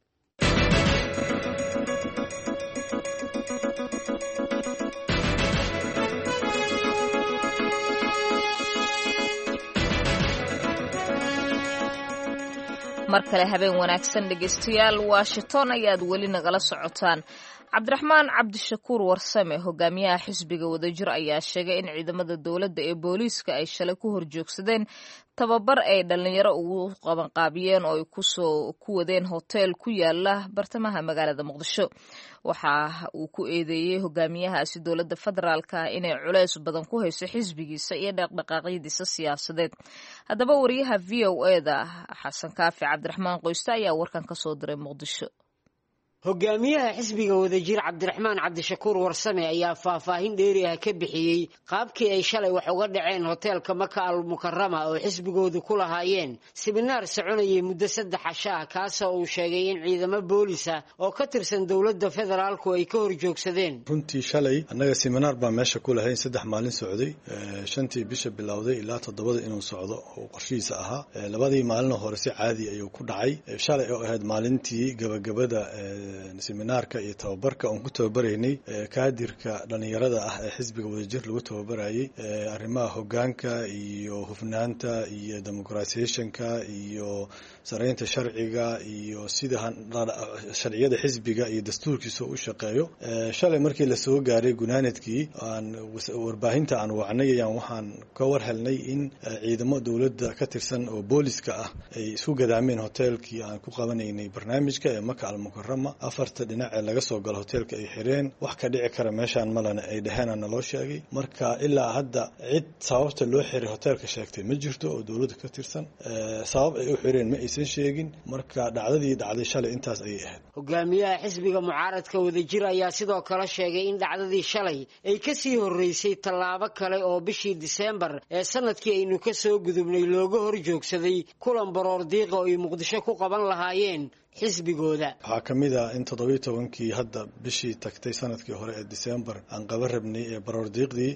mar kale habeen wanaagsan dhegeystayaal Washington ayaad weli nagala socotaan. Cabdiraxmaan Cabdishakuur Warsame hogaamiyaha xisbiga wadajir ayaa sheegay in ciidamada dawladda ee booliiska ay shalay ku horjoogsadeen tababar ay dhalinyaro ugu qabanqaabiyeen oo ay ku wadeen hotel ku yaala bartamaha magaalada Muqdisho. waxa uu ku eedeeyay hogaamiyahaasi dawladda federaalka inay culays badan ku hayso xisbigiisa iyo dhaqdhaqaaqyadiisa siyaasadeed. haddaba wariyaha VOA-da Xasan Kaafi Cabdiraxmaan Qoyste ayaa warkan ka soo diray Muqdisho. hogaamiyaha xisbiga wadajir Cabdiraxmaan Cabdishakuur Warsame ayaa faahfaahin dheeri ah ka bixiyay qaabkii ay shalay wax uga dhaceen hoteelka Maka al-Mukarrama oo xisbigoodu ku lahaayeen siminaar soconayay muddo 3 casho ah kaas oo uu sheegay in ciidamo boolis ah oo ka tirsan dawladda federaalku ay ka horjoogsadeen. runtii shalay annaga siminaar baa meesha ku lahayn 3 maalin socday 5tii bisha bilowday ilaa 7 inuu socdo oo qorshihiisa ahaa. labadii maalin hore si caadi ayuu ku dhacay. shalay oo ahayd maalintii gabagabada seminaarka iyo tababarka aan ku tababaraynay kaadirka dhalinyarada ah ee xisbiga wadajir lagu tababarayay arrimaha hoggaanka iyo hufnaanta iyo democratization-ka iyo sareynta sharciga iyo sida sharciyada xisbiga iyo dastuurkiisa u shaqeeyo. shalay markii la soo gaaray gunaanadkii warbaahinta aan wacnay ayaan waxaan ka war helnay in ciidamo dawladda ka tirsan oo booliska ah ay isku gadaameen hoteelkii aan ku qabanaynay barnaamijka ee Maka al-Mukarrama. 4 dhinac ee laga soo galo hoteelka ay xireen wax ka dhici kara meeshaan malana ay dhaheen naloo sheegay. marka ilaa hadda cid sababta loo xiray hoteelka sheegtay ma jirto oo dawladda ka tirsan. sabab ay u xireen ma aysan sheegin. marka dhacdadii dhacday shalay intaas ayay ahayd. hogaamiyaha xisbiga mucaaradka wadajir ayaa sidoo kale sheegay in dhacdadii shalay ay ka sii horeysay tallaabo kale oo bishii December ee sanadkii aynu ka soo gudubnay looga horjoogsaday kulan baroor diiq oo ay Muqdisho ku qaban lahaayeen xisbigooda. waxaa ka mid ah in 17kii hadda bishii tagtay sanadkii hore ee December aan qaban rabnay ee baroordiiqdii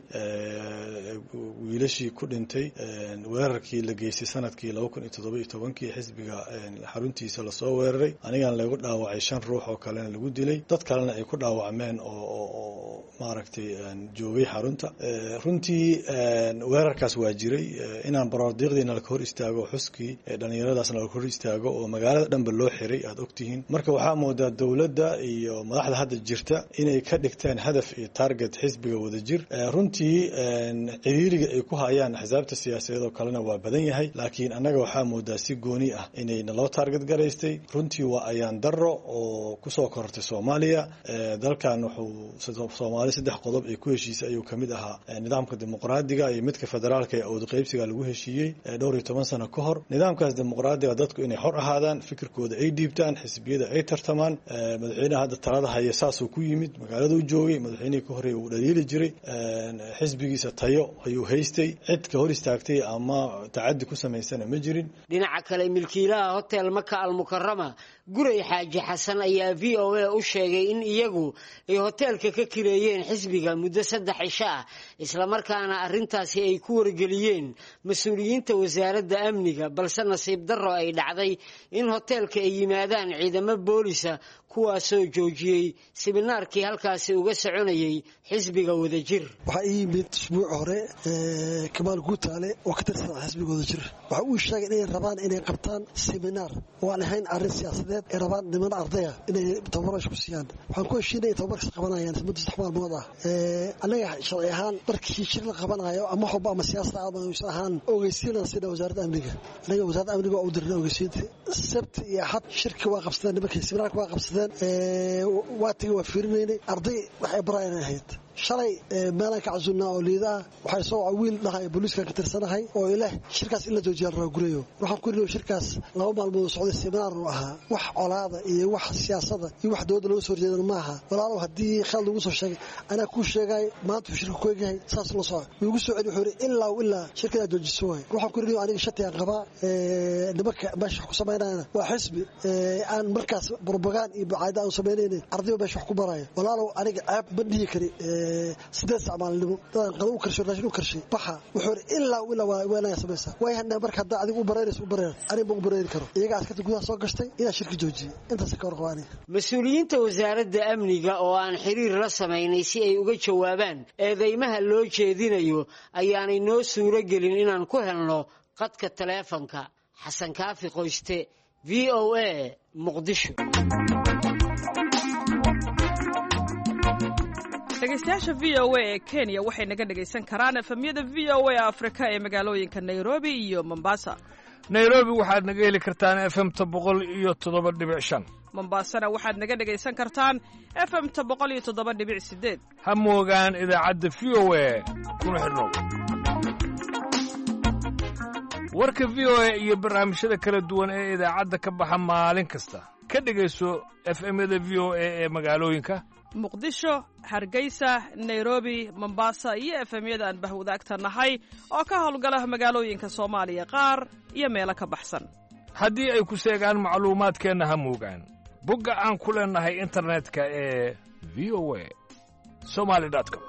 wiilashii ku dhintay weerarkii la geystay sanadkii 2017kii xisbiga xaruntiisa la soo weeraray. anigaan lagu dhaawacay 5 ruux oo kalena lagu dilay, dad kalena ay ku dhaawacmeen oo maaragtay joogay xarunta. runtii weerarkaas waa jiray. inaan baroordiiqdiina la hor istaago xuskii dhalinyaradaasna la hor istaago oo magaalada dhanba loo xiray aad ogtihiin marka waxaa moodaa dowladda iyo madaxda hadda jirta inay ka dhigteen hadaf iyo target xisbiga wadajir runtii ciriiriga ay ku hayaan axsaabta siyaasadeed oo kalena waa badan yahay laakiin annaga waxaa moodaa si gooni ah inayna loo target garaystay runtii waa ayaan daro oo kusoo korortay Soomaaliya dalkan wuxuu Soomaali 3 qodob ay ku heshiisay ayuu kamid ahaa nidaamka dimuqraadiga iyo midka federaalka ee awood qaybsiga lagu heshiiyey dhowr iyo 10 sano ka hor nidaamkaas dimuqraadiga dadku inay xor ahaadaan fikirkooda ay dhiibtaan xisbiyada ay tartamaan madaxweynaha hadda talada haya saasuu ku yimid magaalada uu joogay madaxweynihii ka horeeyay uu dhaliili jiray xisbigiisa tayo ayuu haystay cid ka hor istaagtay ama tacaddi ku samaysana ma jirin dhinaca kale milkiilaha hotel Maka al-Mukarrama Guray Xaaji Xasan ayaa VOA u sheegay in iyagu ay hotelka ka kireeyeen xisbiga muddo 3 cisho ah isla markaana arintaasi ay ku wargeliyeen mas'uuliyiinta wasaaradda amniga balse nasiib darro ay dhacday in hotelka ay yimaadaan ciidamo booliska kuwaasoo joojiyay seminaarkii halkaasi uga soconayay xisbiga wadajir waxa ii mid usbuuc hore Kamaal Guutaale oo ka tirsan xisbiga wadajir waxa uu sheegay inay rabaan inay qabtaan seminar oo aan ahayn arrin siyaasadeed ee rabaan niman ardaya inay tababar ku siiyaan waxaan ku heshiinay tababar qabanayaan muddo 6 maalmood ah anaga sharci ahaan markii shir la qabanayo ama xubba ama siyaasad ama ahaan ogeysiinaa sida wasaaradda amniga anaga wasaaradda amniga oo dirna ogeysiinta sabti iyo xad shirka waa qabsadeen nimankii seminaarka waa qabsadeen waatiga waa fiirinaynay arday waxay barayaan ahayd shalay maalan ka cazuna oo liidaa waxay soo wiil dhahay booliska ka tirsanahay oo ilaa shirkaas in la joojiyo la gureeyo waxaan ku riyo shirkaas 2 maalmood socday seminar oo ahaa wax colaada iyo wax siyaasada iyo wax dawladda loo soo jeedan maaha walaalo hadii khal lagu soo sheegay ana ku sheegay maanta shirku ku eegay saas loo soo ugu soo celi xuri ilaa shirkada joojiso waxaan ku riyo aniga shati aan qaba nimanka baasha ku sameynayna waa xisbi aan markaas propaganda iyo bacaada aan sameynayna arday baasha ku barayo walaalo aniga aab bandhigi kari 8 saamalnimo dadaan qado u karsho raashin u karshay baxa wuxuu ilaa waa samaysa way hadna marka hadda adigu u bareerayso u bareer ani buu bareeri karo iyaga askarta gudaha soo gashtay ina shirki joojiyo intaas ka warqaani mas'uuliyiinta wasaaradda amniga oo aan xiriir la sameynay si ay uga jawaabaan eedeymaha loo jeedinayo ayaanay noo suuro gelin inaan ku helno qadka taleefanka Xasan Kaafi Qoyste VOA Muqdisho dhegeystayaasha VOA ee Kenya waxay naga dhageysan karaan efemyada VOA Afrika ee magaalooyinka Nairobi iyo Mombasa. Nairobi waxaad naga heli kartaan FM-ta 107.5. Mombasana waxaad naga dhageysan kartaan FM-ta 107.8. Ha moogaan idaacadda VOA kuna xidhnow. warka VOA iyo barnaamijyada kala duwan ee idaacadda ka baxa maalin kasta ka dhageyso FM-yada VOA ee magaalooyinka Muqdisho, Hargeysa, Nairobi, Mombasa iyo FM-yada aan bahwadaagta nahay oo ka howlgala magaalooyinka Soomaaliya qaar iyo meelo ka baxsan. haddii ay ku sheegaan macluumaadkeenna ha moogaan bogga aan ku leenahay internetka ee voa.somali.com.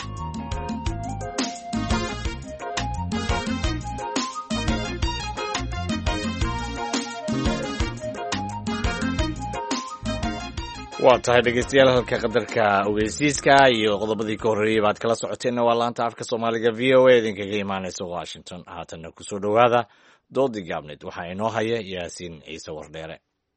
waa tahay dhegeystayaal halka qadarka ogeysiiska iyo qodobadii ka horreeyay baad kala socoteenna waa laanta afka Soomaaliga VOA idinkaga imaanaysa Washington haatanna ku soo dhawaada doodii gaabneed waxaa inoo haya Yaasiin Ciise Wardheere.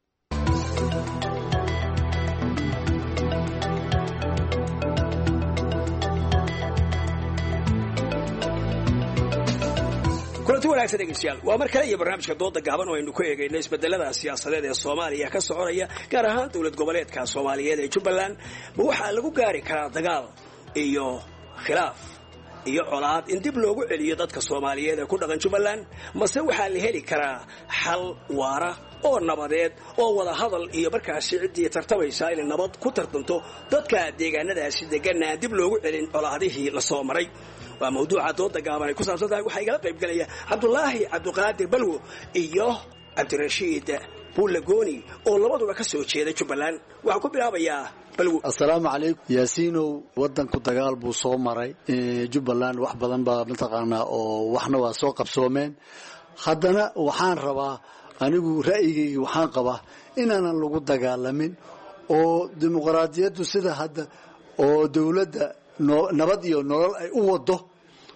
kulanti wanaagsan dhegeystayaal waa mar kale iyo barnaamijka dooda gaaban oo aynu ku eegayno isbedelada siyaasadeed ee Soomaaliya ka soconaya gaar ahaan dawlad goboleedka Soomaaliyeed ee Jubbaland ma waxaa lagu gaari karaa dagaal iyo khilaaf iyo colaad in dib loogu celiyo dadka Soomaaliyeed ee ku dhaqan Jubbaland mase waxaa la heli karaa xal waara oo nabadeed oo wada hadal iyo markaas cidii tartamaysa in nabad ku tartanto dadka deegaanadaasi deganaa dib loogu celin colaadihii la soo maray waa mawduuca dooda gaaban ay ku saabsan tahay waxa igala qayb galaya Cabdullaahi Cabdiqaadir Balwo iyo Cabdirashiid Buulagoni oo labaduba ka soo jeeda Jubbaland waxaan ku bilaabayaa Balwo. Assalaamu calaykum Yaasiinow wadanku dagaal buu soo maray Jubbaland wax badan baa mataqaanaa oo waxna waa soo qabsoomeen haddana waxaan rabaa anigu ra'yigayga waxaan qabaa inaanan lagu dagaalamin oo dimuqraadiyaddu sida hadda oo dawladda nabad iyo nolol ay u wado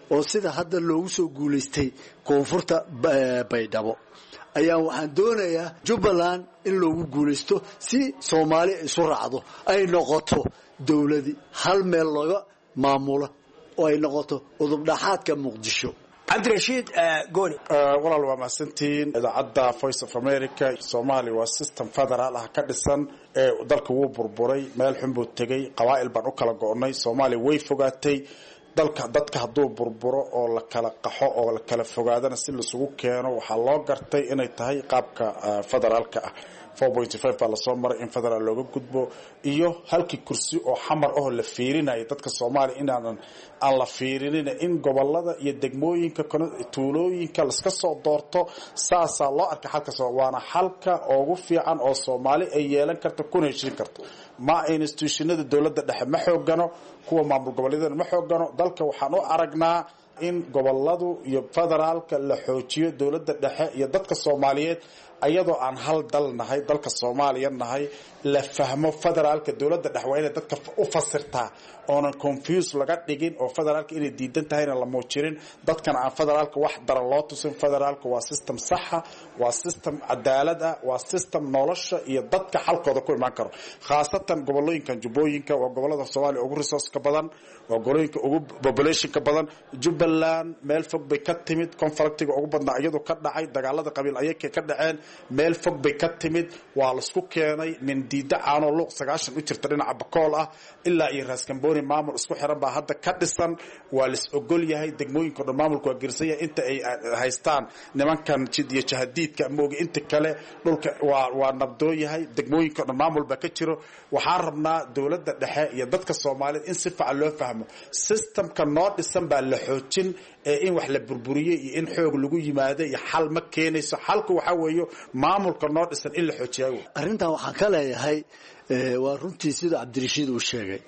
oo sida hadda loogu soo guulaystay koonfurta baydhabo ayaan waxaan doonayaa Jubbaland in loogu guulaysto si Soomaali isu raacdo ay noqoto dawladii hal meel laga maamulo oo ay noqoto udub dhaxaadka Muqdisho. cabdirashiid gooni walaal waa mahadsantiin idaacadda Voice of America. Soomaali waa system federal ah ka dhisan ee dalka wuu burburay meel xun buu tegay qabaa'il baan u kala go'nay Soomaali way fogaatay dadka hadduu burburo oo la kala qaxo oo la kala fogaadana si la isugu keeno waxaa loo gartay inay tahay qaabka federaalka ah 4.5 baa lasoo maray in federaal looga gudbo iyo halkii kursi oo xamar oo la fiirinayo dadka Soomaali aan la fiirinin in gobolada iyo degmooyinka tuulooyinka la iska soo doorto saasa loo arka halka waana halka ugu fiican oo Soomaali ay yeelan karto kuna heshin karto ma institutionada dawladda dhexe ma xoogano kuwa maamul goboleedyada ma xoogano dalka waxaan u aragnaa in goboladu iyo federaalka la xoojiyo dawladda dhexe iyo dadka Soomaaliyeed ayadoo aan hal dal nahay dalka Soomaaliya nahay la fahmo federaalka dawladda dhexe waa inay dadka u fasirtaa oonan confuse laga dhigin oo federaalka inay diidan tahayna la muujirin dadkana aan federaalka wax daran loo tusin federaalka waa system saxa waa system cadaalad ah waa system nolosha iyo dadka xalkooda ku imaan karo khaasatan gobolooyinkan Jubbooyinka waa gobolada Soomaaliya ugu resource ka badan waa gobolooyinka ugu population ka badan Jubbaland meel fog bay ka timid conflictiga ugu badnaa iyadoo ka dhacay dagaalada qabiil ayay ka dhaceen meel fog bay ka timid waa la isku keenay min diida caano luuq 90 u jirta dhinaca Bakool ah ilaa iyo Raaskambooni maamul isku xiran baa hadda ka dhisan waa la ogol yahay degmooyinka dhan maamulku waa girsaya inta ay haystaan nimankan jid iyo jahadiidka mooga inta kale dhulka waa nabdoo yahay degmooyinka dhan maamul baa ka jiro waxaan rabnaa dawladda dhexe iyo dadka Soomaaliyeed in si fiican loo fahmo systemka noo dhisan baa la xoojin in wax la burburiyo iyo in xoog lagu yimaado iyo xal ma keenayso xalku waxa weeyo maamulka noo dhisan in la xoojiyo arrintan waxaan ka leeyahay waa runtii sida Cabdirashiid uu sheegay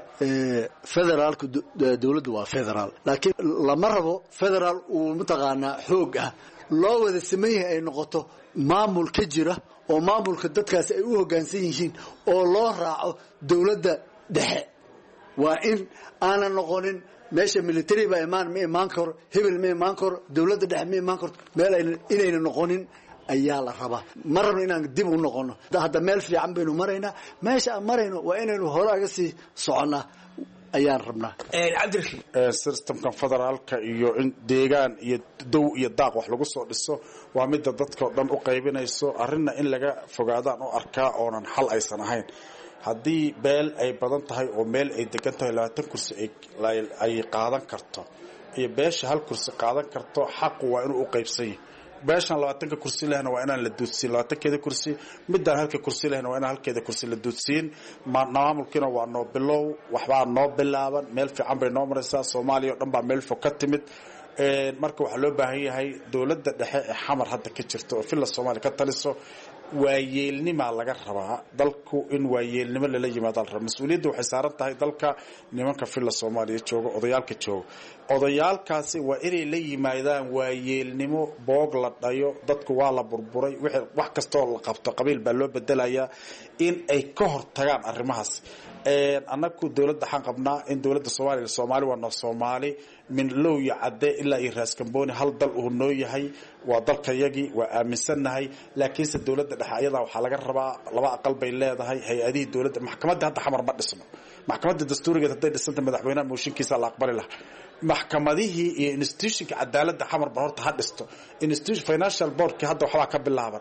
federaalku dawladdu waa federaal laakiin lama rabo federaal uu mutaqaana xoog ah loo wada sameeyay ay noqoto maamul ka jira oo maamulka dadkaas ay u hoggaansan yihiin oo loo raaco dawladda dhexe waa in aanan noqonin meesha military ba imaan karo hebel ma imaan karo dawladda dhexe ma imaan karo meel inayna noqonin ayaa la rabaa ma rabno inaan dib u noqono hadda meel fiican baynu maraynaa meesha aan marayno waa inaynu hore aga sii soconnaa ayaan rabnaa systemkan federaalka iyo in deegaan iyo dow iyo daaq wax lagu soo dhiso waa midda dadka oo dhan u qaybinayso arrinna in laga fogaadaan u arkaa oonan xal aysan ahayn haddii beel ay badan tahay oo meel ay degan tahay 20 kursi ay qaadan karto iyo beesha hal kursi qaadan karto xaqu waa inuu u qaybsan yahay beeshan 20 kursi lehna waa inaan la duudsiin 20keeda kursi midaan halka kursi lehna waa inaan halkeeda kursi la duudsiin maamulkina waa noo bilow waxbaa noo bilaaban meel fiican bay noo maraysaa Soomaaliya oo dhan baa meel fog ka timid marka waxa loo baahan yahay dawladda dhexe ee xamar hadda ka jirto oo filla Soomaaliya ka taliso waayeelnima laga rabaa dalku in waayeelnimo lala yimaado mas'uuliyaddu waxay saaran tahay dalka nimanka filla Soomaaliya jooga odayaalka jooga odayaalkaasi waa inay la yimaadaan waayeelnimo boog la dhayo dadku waa la burburay wax kasta oo la qabto qabiil baa loo bedelayaa in ay ka hortagaan arrimahaas annagu dawladda waxaan qabnaa in dawladda Soomaali waa noo Soomaali min low ya cadde ilaa iyo Raaskambooni hal dal uu noo yahay waa dalkayagii waa aaminsannahay laakiinse dawladda dhexe ayada waxaa laga rabaa laba aqal bay leedahay hay-adihii dawladda maxkamadda hadda xamar ma dhisno maxkamadda dastuurigeed hadday dhisanta madaxweynaha mooshinkiisa la aqbali lahaa maxkamadihii iyo institutionka cadaaladda xamar ba horta ha dhisto institution financial boardki hadda waxbaa ka bilaaban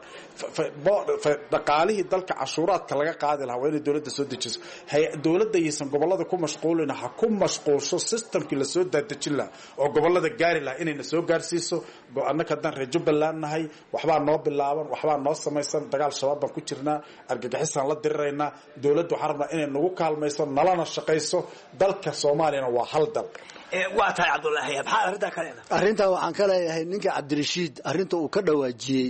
dhaqaalihii dalka cashuuraadka laga qaadi lahaa waa inay dawladda soo dejiso dawladda aysan gobolada ku mashquulina ha ku mashquulsho systemkii lasoo daadejin lahaa oo gobolada gaari lahaa inayna soo gaarsiiso annaka haddaan reer Jubbaland nahay waxbaa noo bilaaban waxbaa noo samaysan dagaal shabaab baan ku jirnaa argagixisaan la diriraynaa dawladdu waxaan rabnaa inay nagu kaalmayso nalana shaqayso dalka Soomaaliyana waa hal dal waa tahay Cabdullaahi maxaa arrinta kale arrinta waxaan ka leeyahay ninka Cabdirashiid arrinta uu ka dhawaajiyay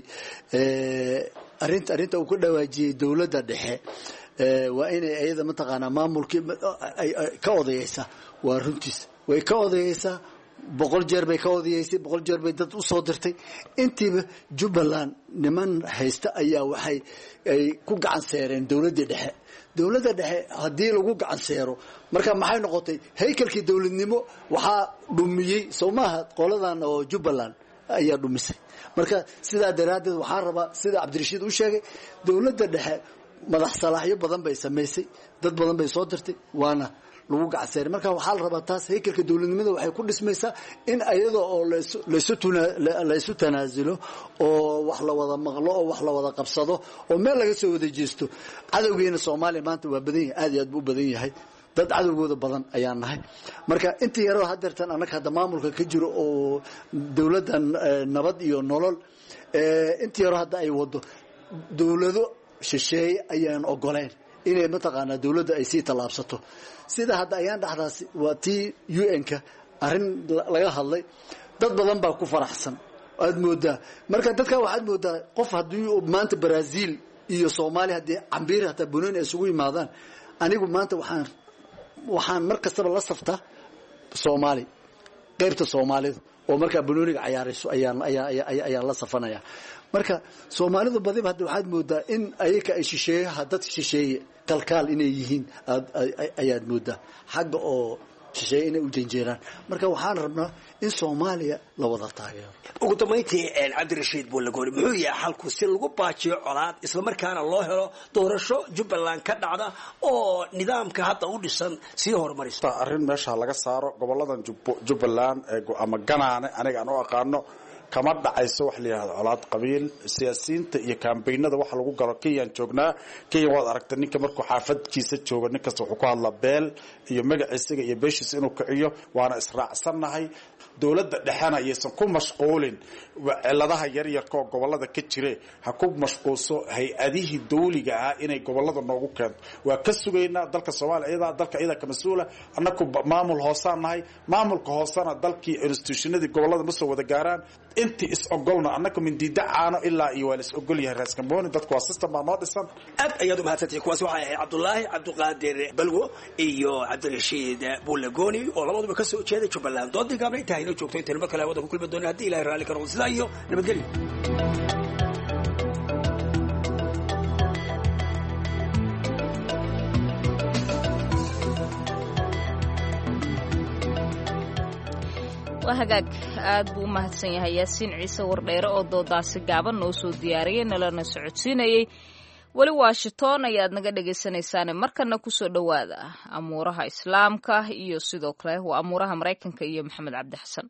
arrinta uu ka dhawaajiyay dawladda dhexe waa inay ayada mataqaanaa maamulkii ka odayaysa waa runtiis way ka odayaysaa 100 jeer bay ka odayaysay 100 jeer bay dad u soo dirtay intiiba Jubbaland niman haysta ayaa waxay ay ku gacan seereen dawladda dhexe dowladda dhexe haddii lagu gacan seero marka maxay noqotay haykalkii dowladnimo waxaa dhumiyey soo maaha qoladan oo Jubbaland ayaa dhumisay marka sidaa daraaddeed waxaa rabaa sida Cabdirashiid u sheegay dowladda dhexe madax salaaxyo badan bay samaysay dad badan bay soo dirtay waana lagu gacseeray marka waxaa la rabaa taas haykalka dowladnimada waxay ku dhismaysaa in ayada oo la isu tanaasulo oo wax la wada maqlo oo wax la wada qabsado oo meel laga soo wada jeesto cadawgeena Soomaaliya maanta waa badan yahay aad iyo aad buu badan yahay dad cadawgooda badan ayaan nahay marka intii yaroo hadeertan annaga hadda maamulka ka jiro oo dowladdan nabad iyo nolol intii yaroo hadda ay wado dowlado shisheeye ayaan ogoleen inay mataqaanaa dowladda ay sii tallaabsato sida hadda ayaan dhaxdaasi waa tii UN-ka arrin laga hadlay dad badan baa ku faraxsan aad moodaa marka dadka waxaad moodaa qof haddii maanta Brazil iyo Soomaaliya haddii cambiir hataa Burundi isugu yimaadaan anigu maanta waxaan mar kastaba la saftaa Soomaali qaybta Soomaalida oo marka Burundi ciyaarayso ayaan la safanaya marka Soomaalidu badiba hadda waxaad moodaa in ayaga ay shisheeyaha dad shisheeye kalkaal inay yihiin ayaad moodaa xagga oo shisheeye inay u janjeeraan marka waxaan rabnaa in Soomaaliya la wada taageero ugu dambeyntii Cabdirashiid Buulagooni muxuu yahay xalku si lagu baajiyo colaad isla markaana loo helo doorasho Jubbaland ka dhacda oo nidaamka hadda u dhisan si horumarista arrin meesha laga saaro goboladan Jubbaland ama Ganaane aniga aan u aqaano kama dhacayso wax la yiraahdo colaad qabiil siyaasiyiinta iyo kambeynada wax lagu galo Kenya joognaa Kenya waad aragtay ninka markuu xaafadkiisa jooga ninkaas wuxuu ku hadlaa beel iyo magaciisa iyo beeshiisa inuu kiciyo waana israacsanahay dowladda dhexana aysan ku mashquulin ciladaha yar yar oo gobolada ka jire ha ku mashquulso hay'adihii dawliga ah inay gobolada noogu keento waa ka sugaynaa dalka Soomaaliya dalka iyada ka mas'uula annagu maamul hoosanahay maamulka hoosana dalkii institutionadii gobolada ma soo wada gaaraan inta is ogolna annagu min diidacaano ilaa iyo waa is ogol yahay raas kambooni dadku waa system baa noo dhisan aad ayaad u mahadsantahay kuwaas waxay ahayd Cabdullaahi Cabdiqaadir Balwo iyo Cabdirashiid Buulagooni oo labaduba ka soo jeeday Jubbaland doodii gaabna inta aynu joogto inta markale wada ku kulmi doona hadii Ilaahay raali ka noqdo sidaa iyo nabadgelyo hagaag aad buu u mahadsan yahay Yaasiin Ciise Wardheere oo doodaasi gaaban noo soo diyaariyay nalana socodsiinayay wali Washington ayaad naga dhagaysanaysaan markana ku soo dhawaada amuuraha islaamka iyo sidoo kale waa amuuraha Mareykanka iyo Maxamed Cabdi Xasan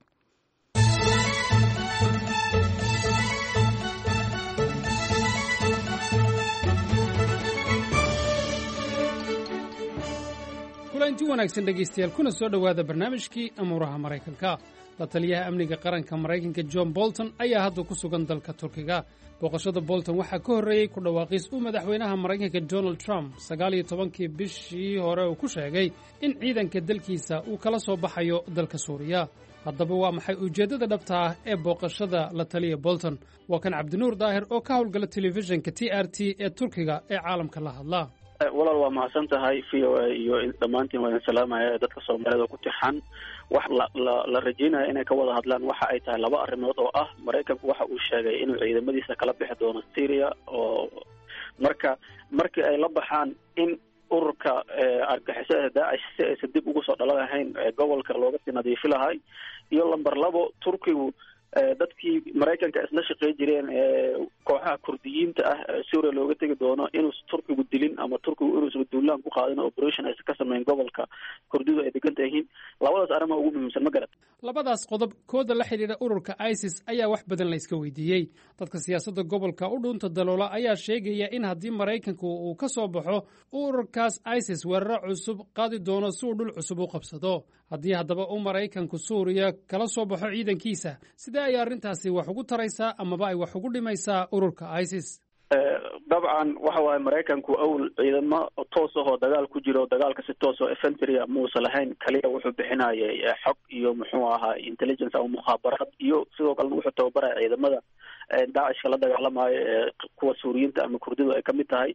kulanti wanaagsan dhegaystayaal kuna soo dhawaada barnaamijkii amuuraha Mareykanka la taliyaha amniga qaranka Mareykanka John Bolton ayaa hadda ku sugan dalka Turkiga booqashada Bolton waxaa ka horreeyay ku dhawaaqis uu madaxweynaha Mareykanka Donald Trump 19 bishii hore uu ku sheegay in ciidanka dalkiisa uu kala soo baxayo dalka Suuriya haddaba waa maxay ujeeddada dhabta ah ee booqashada la taliya Bolton waa kan Cabdinuur Daahir oo ka howlgala telefishinka TRT ee Turkiga ee caalamka la hadla walaal waa mahadsan tahay VOA iyo dhammaantiin waan salaamayaa dadka Soomaalida ku tixan wax la rajeynaya inay ka wada hadlaan waxa ay tahay laba arrimood oo ah Mareykanku waxa uu sheegay inuu ciidamadiisa kala bixi doono Syria oo markii ay la baxaan in ururka argagixisada Daesh si ay dib ugu soo dhalahayn gobolka looga sii nadiifi lahay iyo lambar 2 Turkigu dadkii Mareykanka isla shaqeey jireen kooxaha Kurdiyiinta ah Suuriya looga tagi doono inuu Turkigu dilin ama Turkigu inuu soo duulaan ku qaadin operation ay ka sameeyeen gobolka Kurdidu ay degan tahay labadaas arimo ugu muhiimsan ma garad labadaas qodob kooda la xiriira ururka ISIS ayaa wax badan la iska weydiiyay dadka siyaasadda gobolka u dhunta daloola ayaa sheegaya in haddii Mareykanku uu ka soo baxo ururkaas ISIS weerar cusub qaadi doono si uu dhul cusub u qabsado haddii haddaba uu Mareykanku Suuriya kala soo baxo ciidankiisa sidee ay arrintaasi wax ugu taraysaa amaba ay wax ugu dhimaysaa ururka ISIS dabcan waxa waaye Mareykanku awl ciidamo toos ah oo dagaal ku jiro dagaalka si toos ah infantry muusa lahayn kaliya wuxuu bixinayay xog iyo muxuu ahaa intelligence ama mukhaabaraad iyo sidoo kale wuxuu tababaray ciidamada Daesh la dagaalamayo kuwa Suuriyiinta ama Kurdidu ay kamid tahay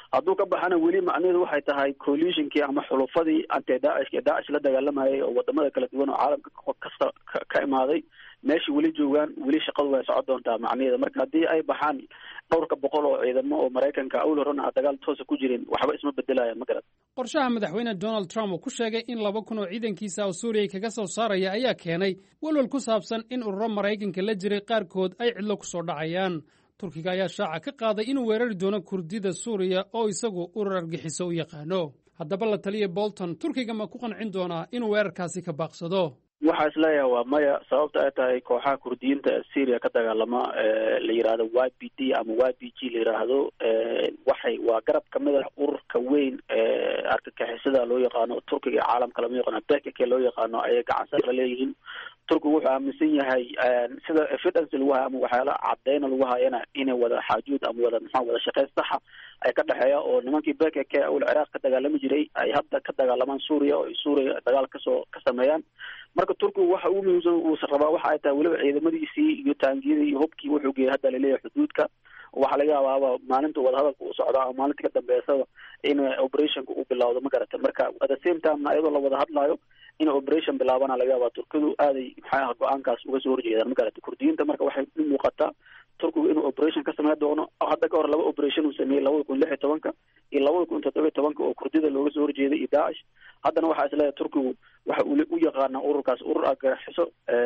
hadduu ka baxana weli macnaheedu waxay tahay coalitionkii ama xulufadii anti-daacishka daacish la dagaalamayay oo wadamada kala duwan oo caalamka kasta ka imaaday meesha weli joogaan weli shaqadu way socon doontaa macnaheeda marka haddii ay baxaan dhowrka boqol oo ciidamo oo maraykanka awl horena dagaal toosa ku jirin waxba isma bedelaya ma garad qorshaha madaxweyne Donald Trump uu ku sheegay in 2,000 oo ciidankiisa oo Suuriya kaga soo saaraya ayaa keenay walwal ku saabsan in ururo Maraykanka la jiray qaarkood ay cidlo ku soo dhacayaan. Turkiga ayaa shaaca ka qaaday inuu weerari doono Kurdida Suuriya oo isagu urur argagixiso u yaqaano. Haddaba la taliye Bolton Turkiga ma ku qancin doonaa inuu weerarkaasi ka baaqsado? waxaa isleeyahay waa maya sababta ay tahay kooxaha kurdiyiinta ee Syria ka dagaalama la yiraahdo YPG ama YPG la yiraahdo waa garab kamid ah ururka weyn argagixisada loo yaqaano Turkiga caalamka lama yaqaano PKK loo yaqaano ay gacan saar leeyihiin Turkigu wuxuu aaminsan yahay sida evidence lagu hayo ama waxyaala caddeyn lagu hayana inay wada xaajuud ama wada shaqeyn sax ay ka dhaxeeya oo nimankii PKK oo Ciraaq ka dagaalami jiray ay hadda ka dagaalamaan Suuriya oo Suuriya dagaal ka sameeyaan marka Turkigu waxa uu muhiimsan uu rabaa waxa ay tahay waliba ciidamadiisii iyo taangiyadii iyo hubkii wuxuu geeyay hadda la leeyahay xuduudka waxa laga yaabaa maalinta wada hadalka uu socdo ama maalinta ka dambeysada in operationku uu bilowdo ma garata marka at the same time ayadoo la wada hadlayo in operation bilaabana laga yaabaa Turkidu aaday maxaa go'aankaas uga soo horjeedaan ma garata kurdiyiinta marka waxay u muuqataa Turkigu inuu operation ka sameeyo doono hadda ka hor 2 operation uu sameeyay 2016 iyo 2017 oo kurdida looga soo horjeeday iyo Daesh haddana waxa isleeyahay Turkigu waxa uu u yaqaan ururkaas urur argagixiso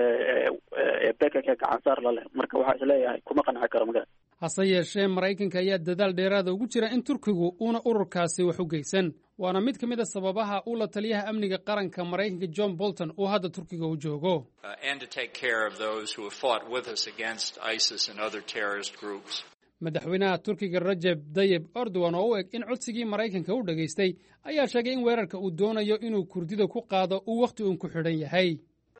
PKK gacan saar la leh marka waxa isleeyahay kuma qanci karo ma garata hase yeeshee Maraykanka ayaa dadaal dheeraada ugu jira in Turkigu uuna ururkaasi wax u geysan waana mid ka mid ah sababaha uu la taliyaha amniga qaranka Maraykanka John Bolton uu hadda Turkiga u joogo and to take care of those who have fought with us against ISIS and other terrorist groups madaxweynaha Turkiga Recep Tayyip Erdogan oo u eg in codsigii Maraykanka u dhageystay ayaa sheegay in weerarka uu doonayo inuu Kurdida ku qaado uu waqti uun ku xidhan yahay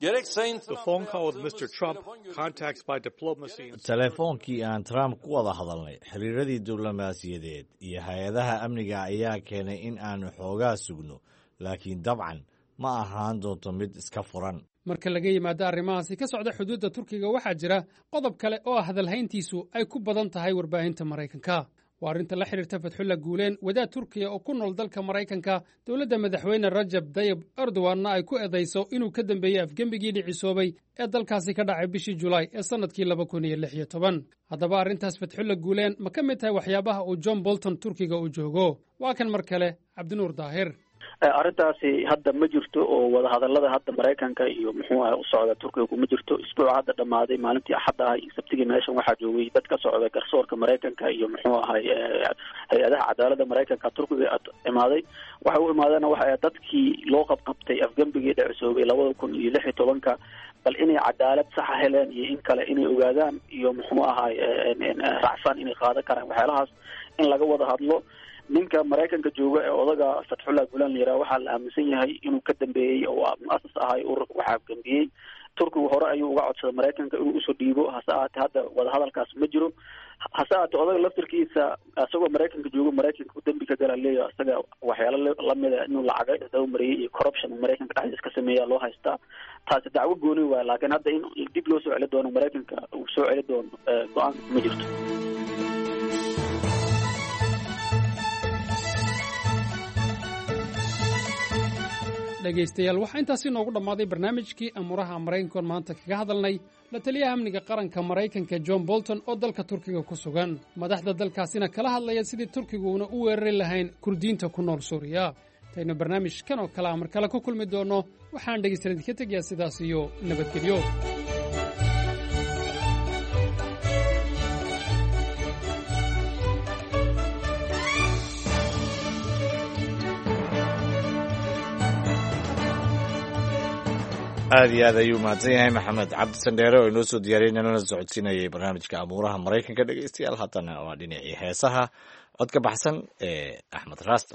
telefoonkii aan Trump ku wada hadalnay xiriiradii diblomaasiyadeed iyo hay-adaha amniga ayaa keenay in aanu xoogaa sugno laakiin dabcan ma ahaan doonto mid iska furan marka laga yimaado arrimahaasi ka socda xuduudda Turkiga waxaa jira qodob kale oo hadalhayntiisu ay ku badan tahay warbaahinta Maraykanka waa arrinta la xiriirta Fatxullah Gulen wadaad Turkiya oo ku nool dalka Maraykanka dowladda madaxweyne Recep Tayyip Erdogan ay ku eedeyso inuu ka dambeeyay afgembigii dhicisoobay ee dalkaasi ka dhacay bishii July ee sanadkii 2016 haddaba arrintaas Fatxullah Gulen ma ka mid tahay waxyaabaha uu John Bolton Turkiga u joogo waa kan mar kale Cabdinuur Daahir arrintaasi hadda ma jirto oo wada hadallada hadda Maraykanka iyo muxuu ahaa u socda Turkiga kuma jirto isbuuca hadda dhamaaday maalintii Axadda ah iyo Sabtidii meeshan waxaa joogay dad ka socda garsoorka Maraykanka iyo muxuu ahaa hay-adaha cadaaladda Maraykanka Turkiga imaaday waxa uu imaadana waxa dadkii loo qabtay afgembigii dhicisoobay 2016 bal inay cadaalad sax heleen iyo in kale inay ogaadaan iyo muxuu ahaa raacsan inay qaadan karaan waxyaalahaas in laga wada hadlo ninka Maraykanka jooga ee odaga Fatxullah Gulen yira waxa la aaminsan yahay inuu ka dambeeyay oo mu'assas ahay ururka waxa gambiyay Turkigu hore ayuu uga codsaday Maraykanka inuu u soo dhiibo hasaate hadda wada hadalkaas ma jiro hasaate odaga laftirkiisa asagoo Maraykanka jooga Maraykanka u dambi ka galay asaga waxyaalo la mid ah inuu lacag daaw mariyay iyo corruption Maraykanka dhexdiisa ka sameeyaa loo haystaa taasi dacwo gooni waa laakiin hadda in dib loo soo celin doono Maraykanka uu soo celin doono go'aan ma jirto dhegaystayaal waxaa intaasi noogu dhammaaday barnaamijkii amuuraha Maraykanka maanta kaga hadalnay la taliyaha amniga qaranka Maraykanka John Bolton oo dalka Turkiga ku sugan madaxda dalkaasina kala hadlaya sidii Turkiguuna u weerari lahayn kurdiyiinta ku nool Suuriya tayna barnaamijkan oo kale mar kale ku kulmi doono waxaan dhegaystayaal ka tegayaa sidaas iyo nabadgelyo aad iyo aad ayuu mahadsan yahay maxamed cabdi sandheere oo inoo soo diyaariyay inana socodsiinayay barnaamijka amuuraha Maraykanka dhegaystayaal haddana waa dhinacii heesaha cod ka baxsan ee Axmed Raasta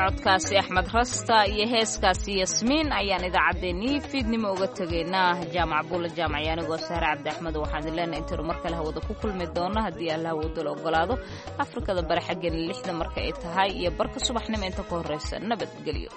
codkaasi axmed rasta iyo heeskaasi yasmiin ayaan idaacaddeenii fiidnimo uga tegaynaa jaamac buula jaamac anigoo sahre cabdi axmed waxaan idin leenahay intaynu mar kale hawada ku kulmi doono haddii allah wadala ogolaado afrikada bari xaggeena 6 marka ay tahay iyo barka subaxnimo inta ka horreysa nabadgelyo.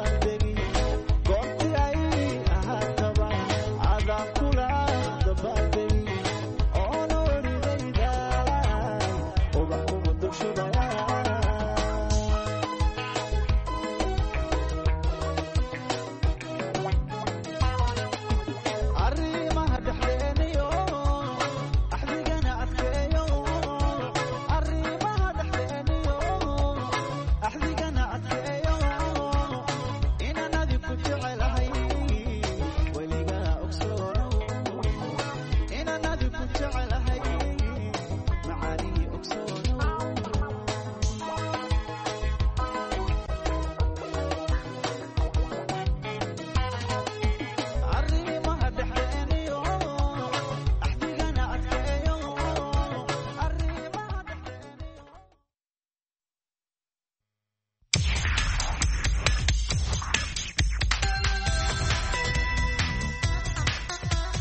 Bye.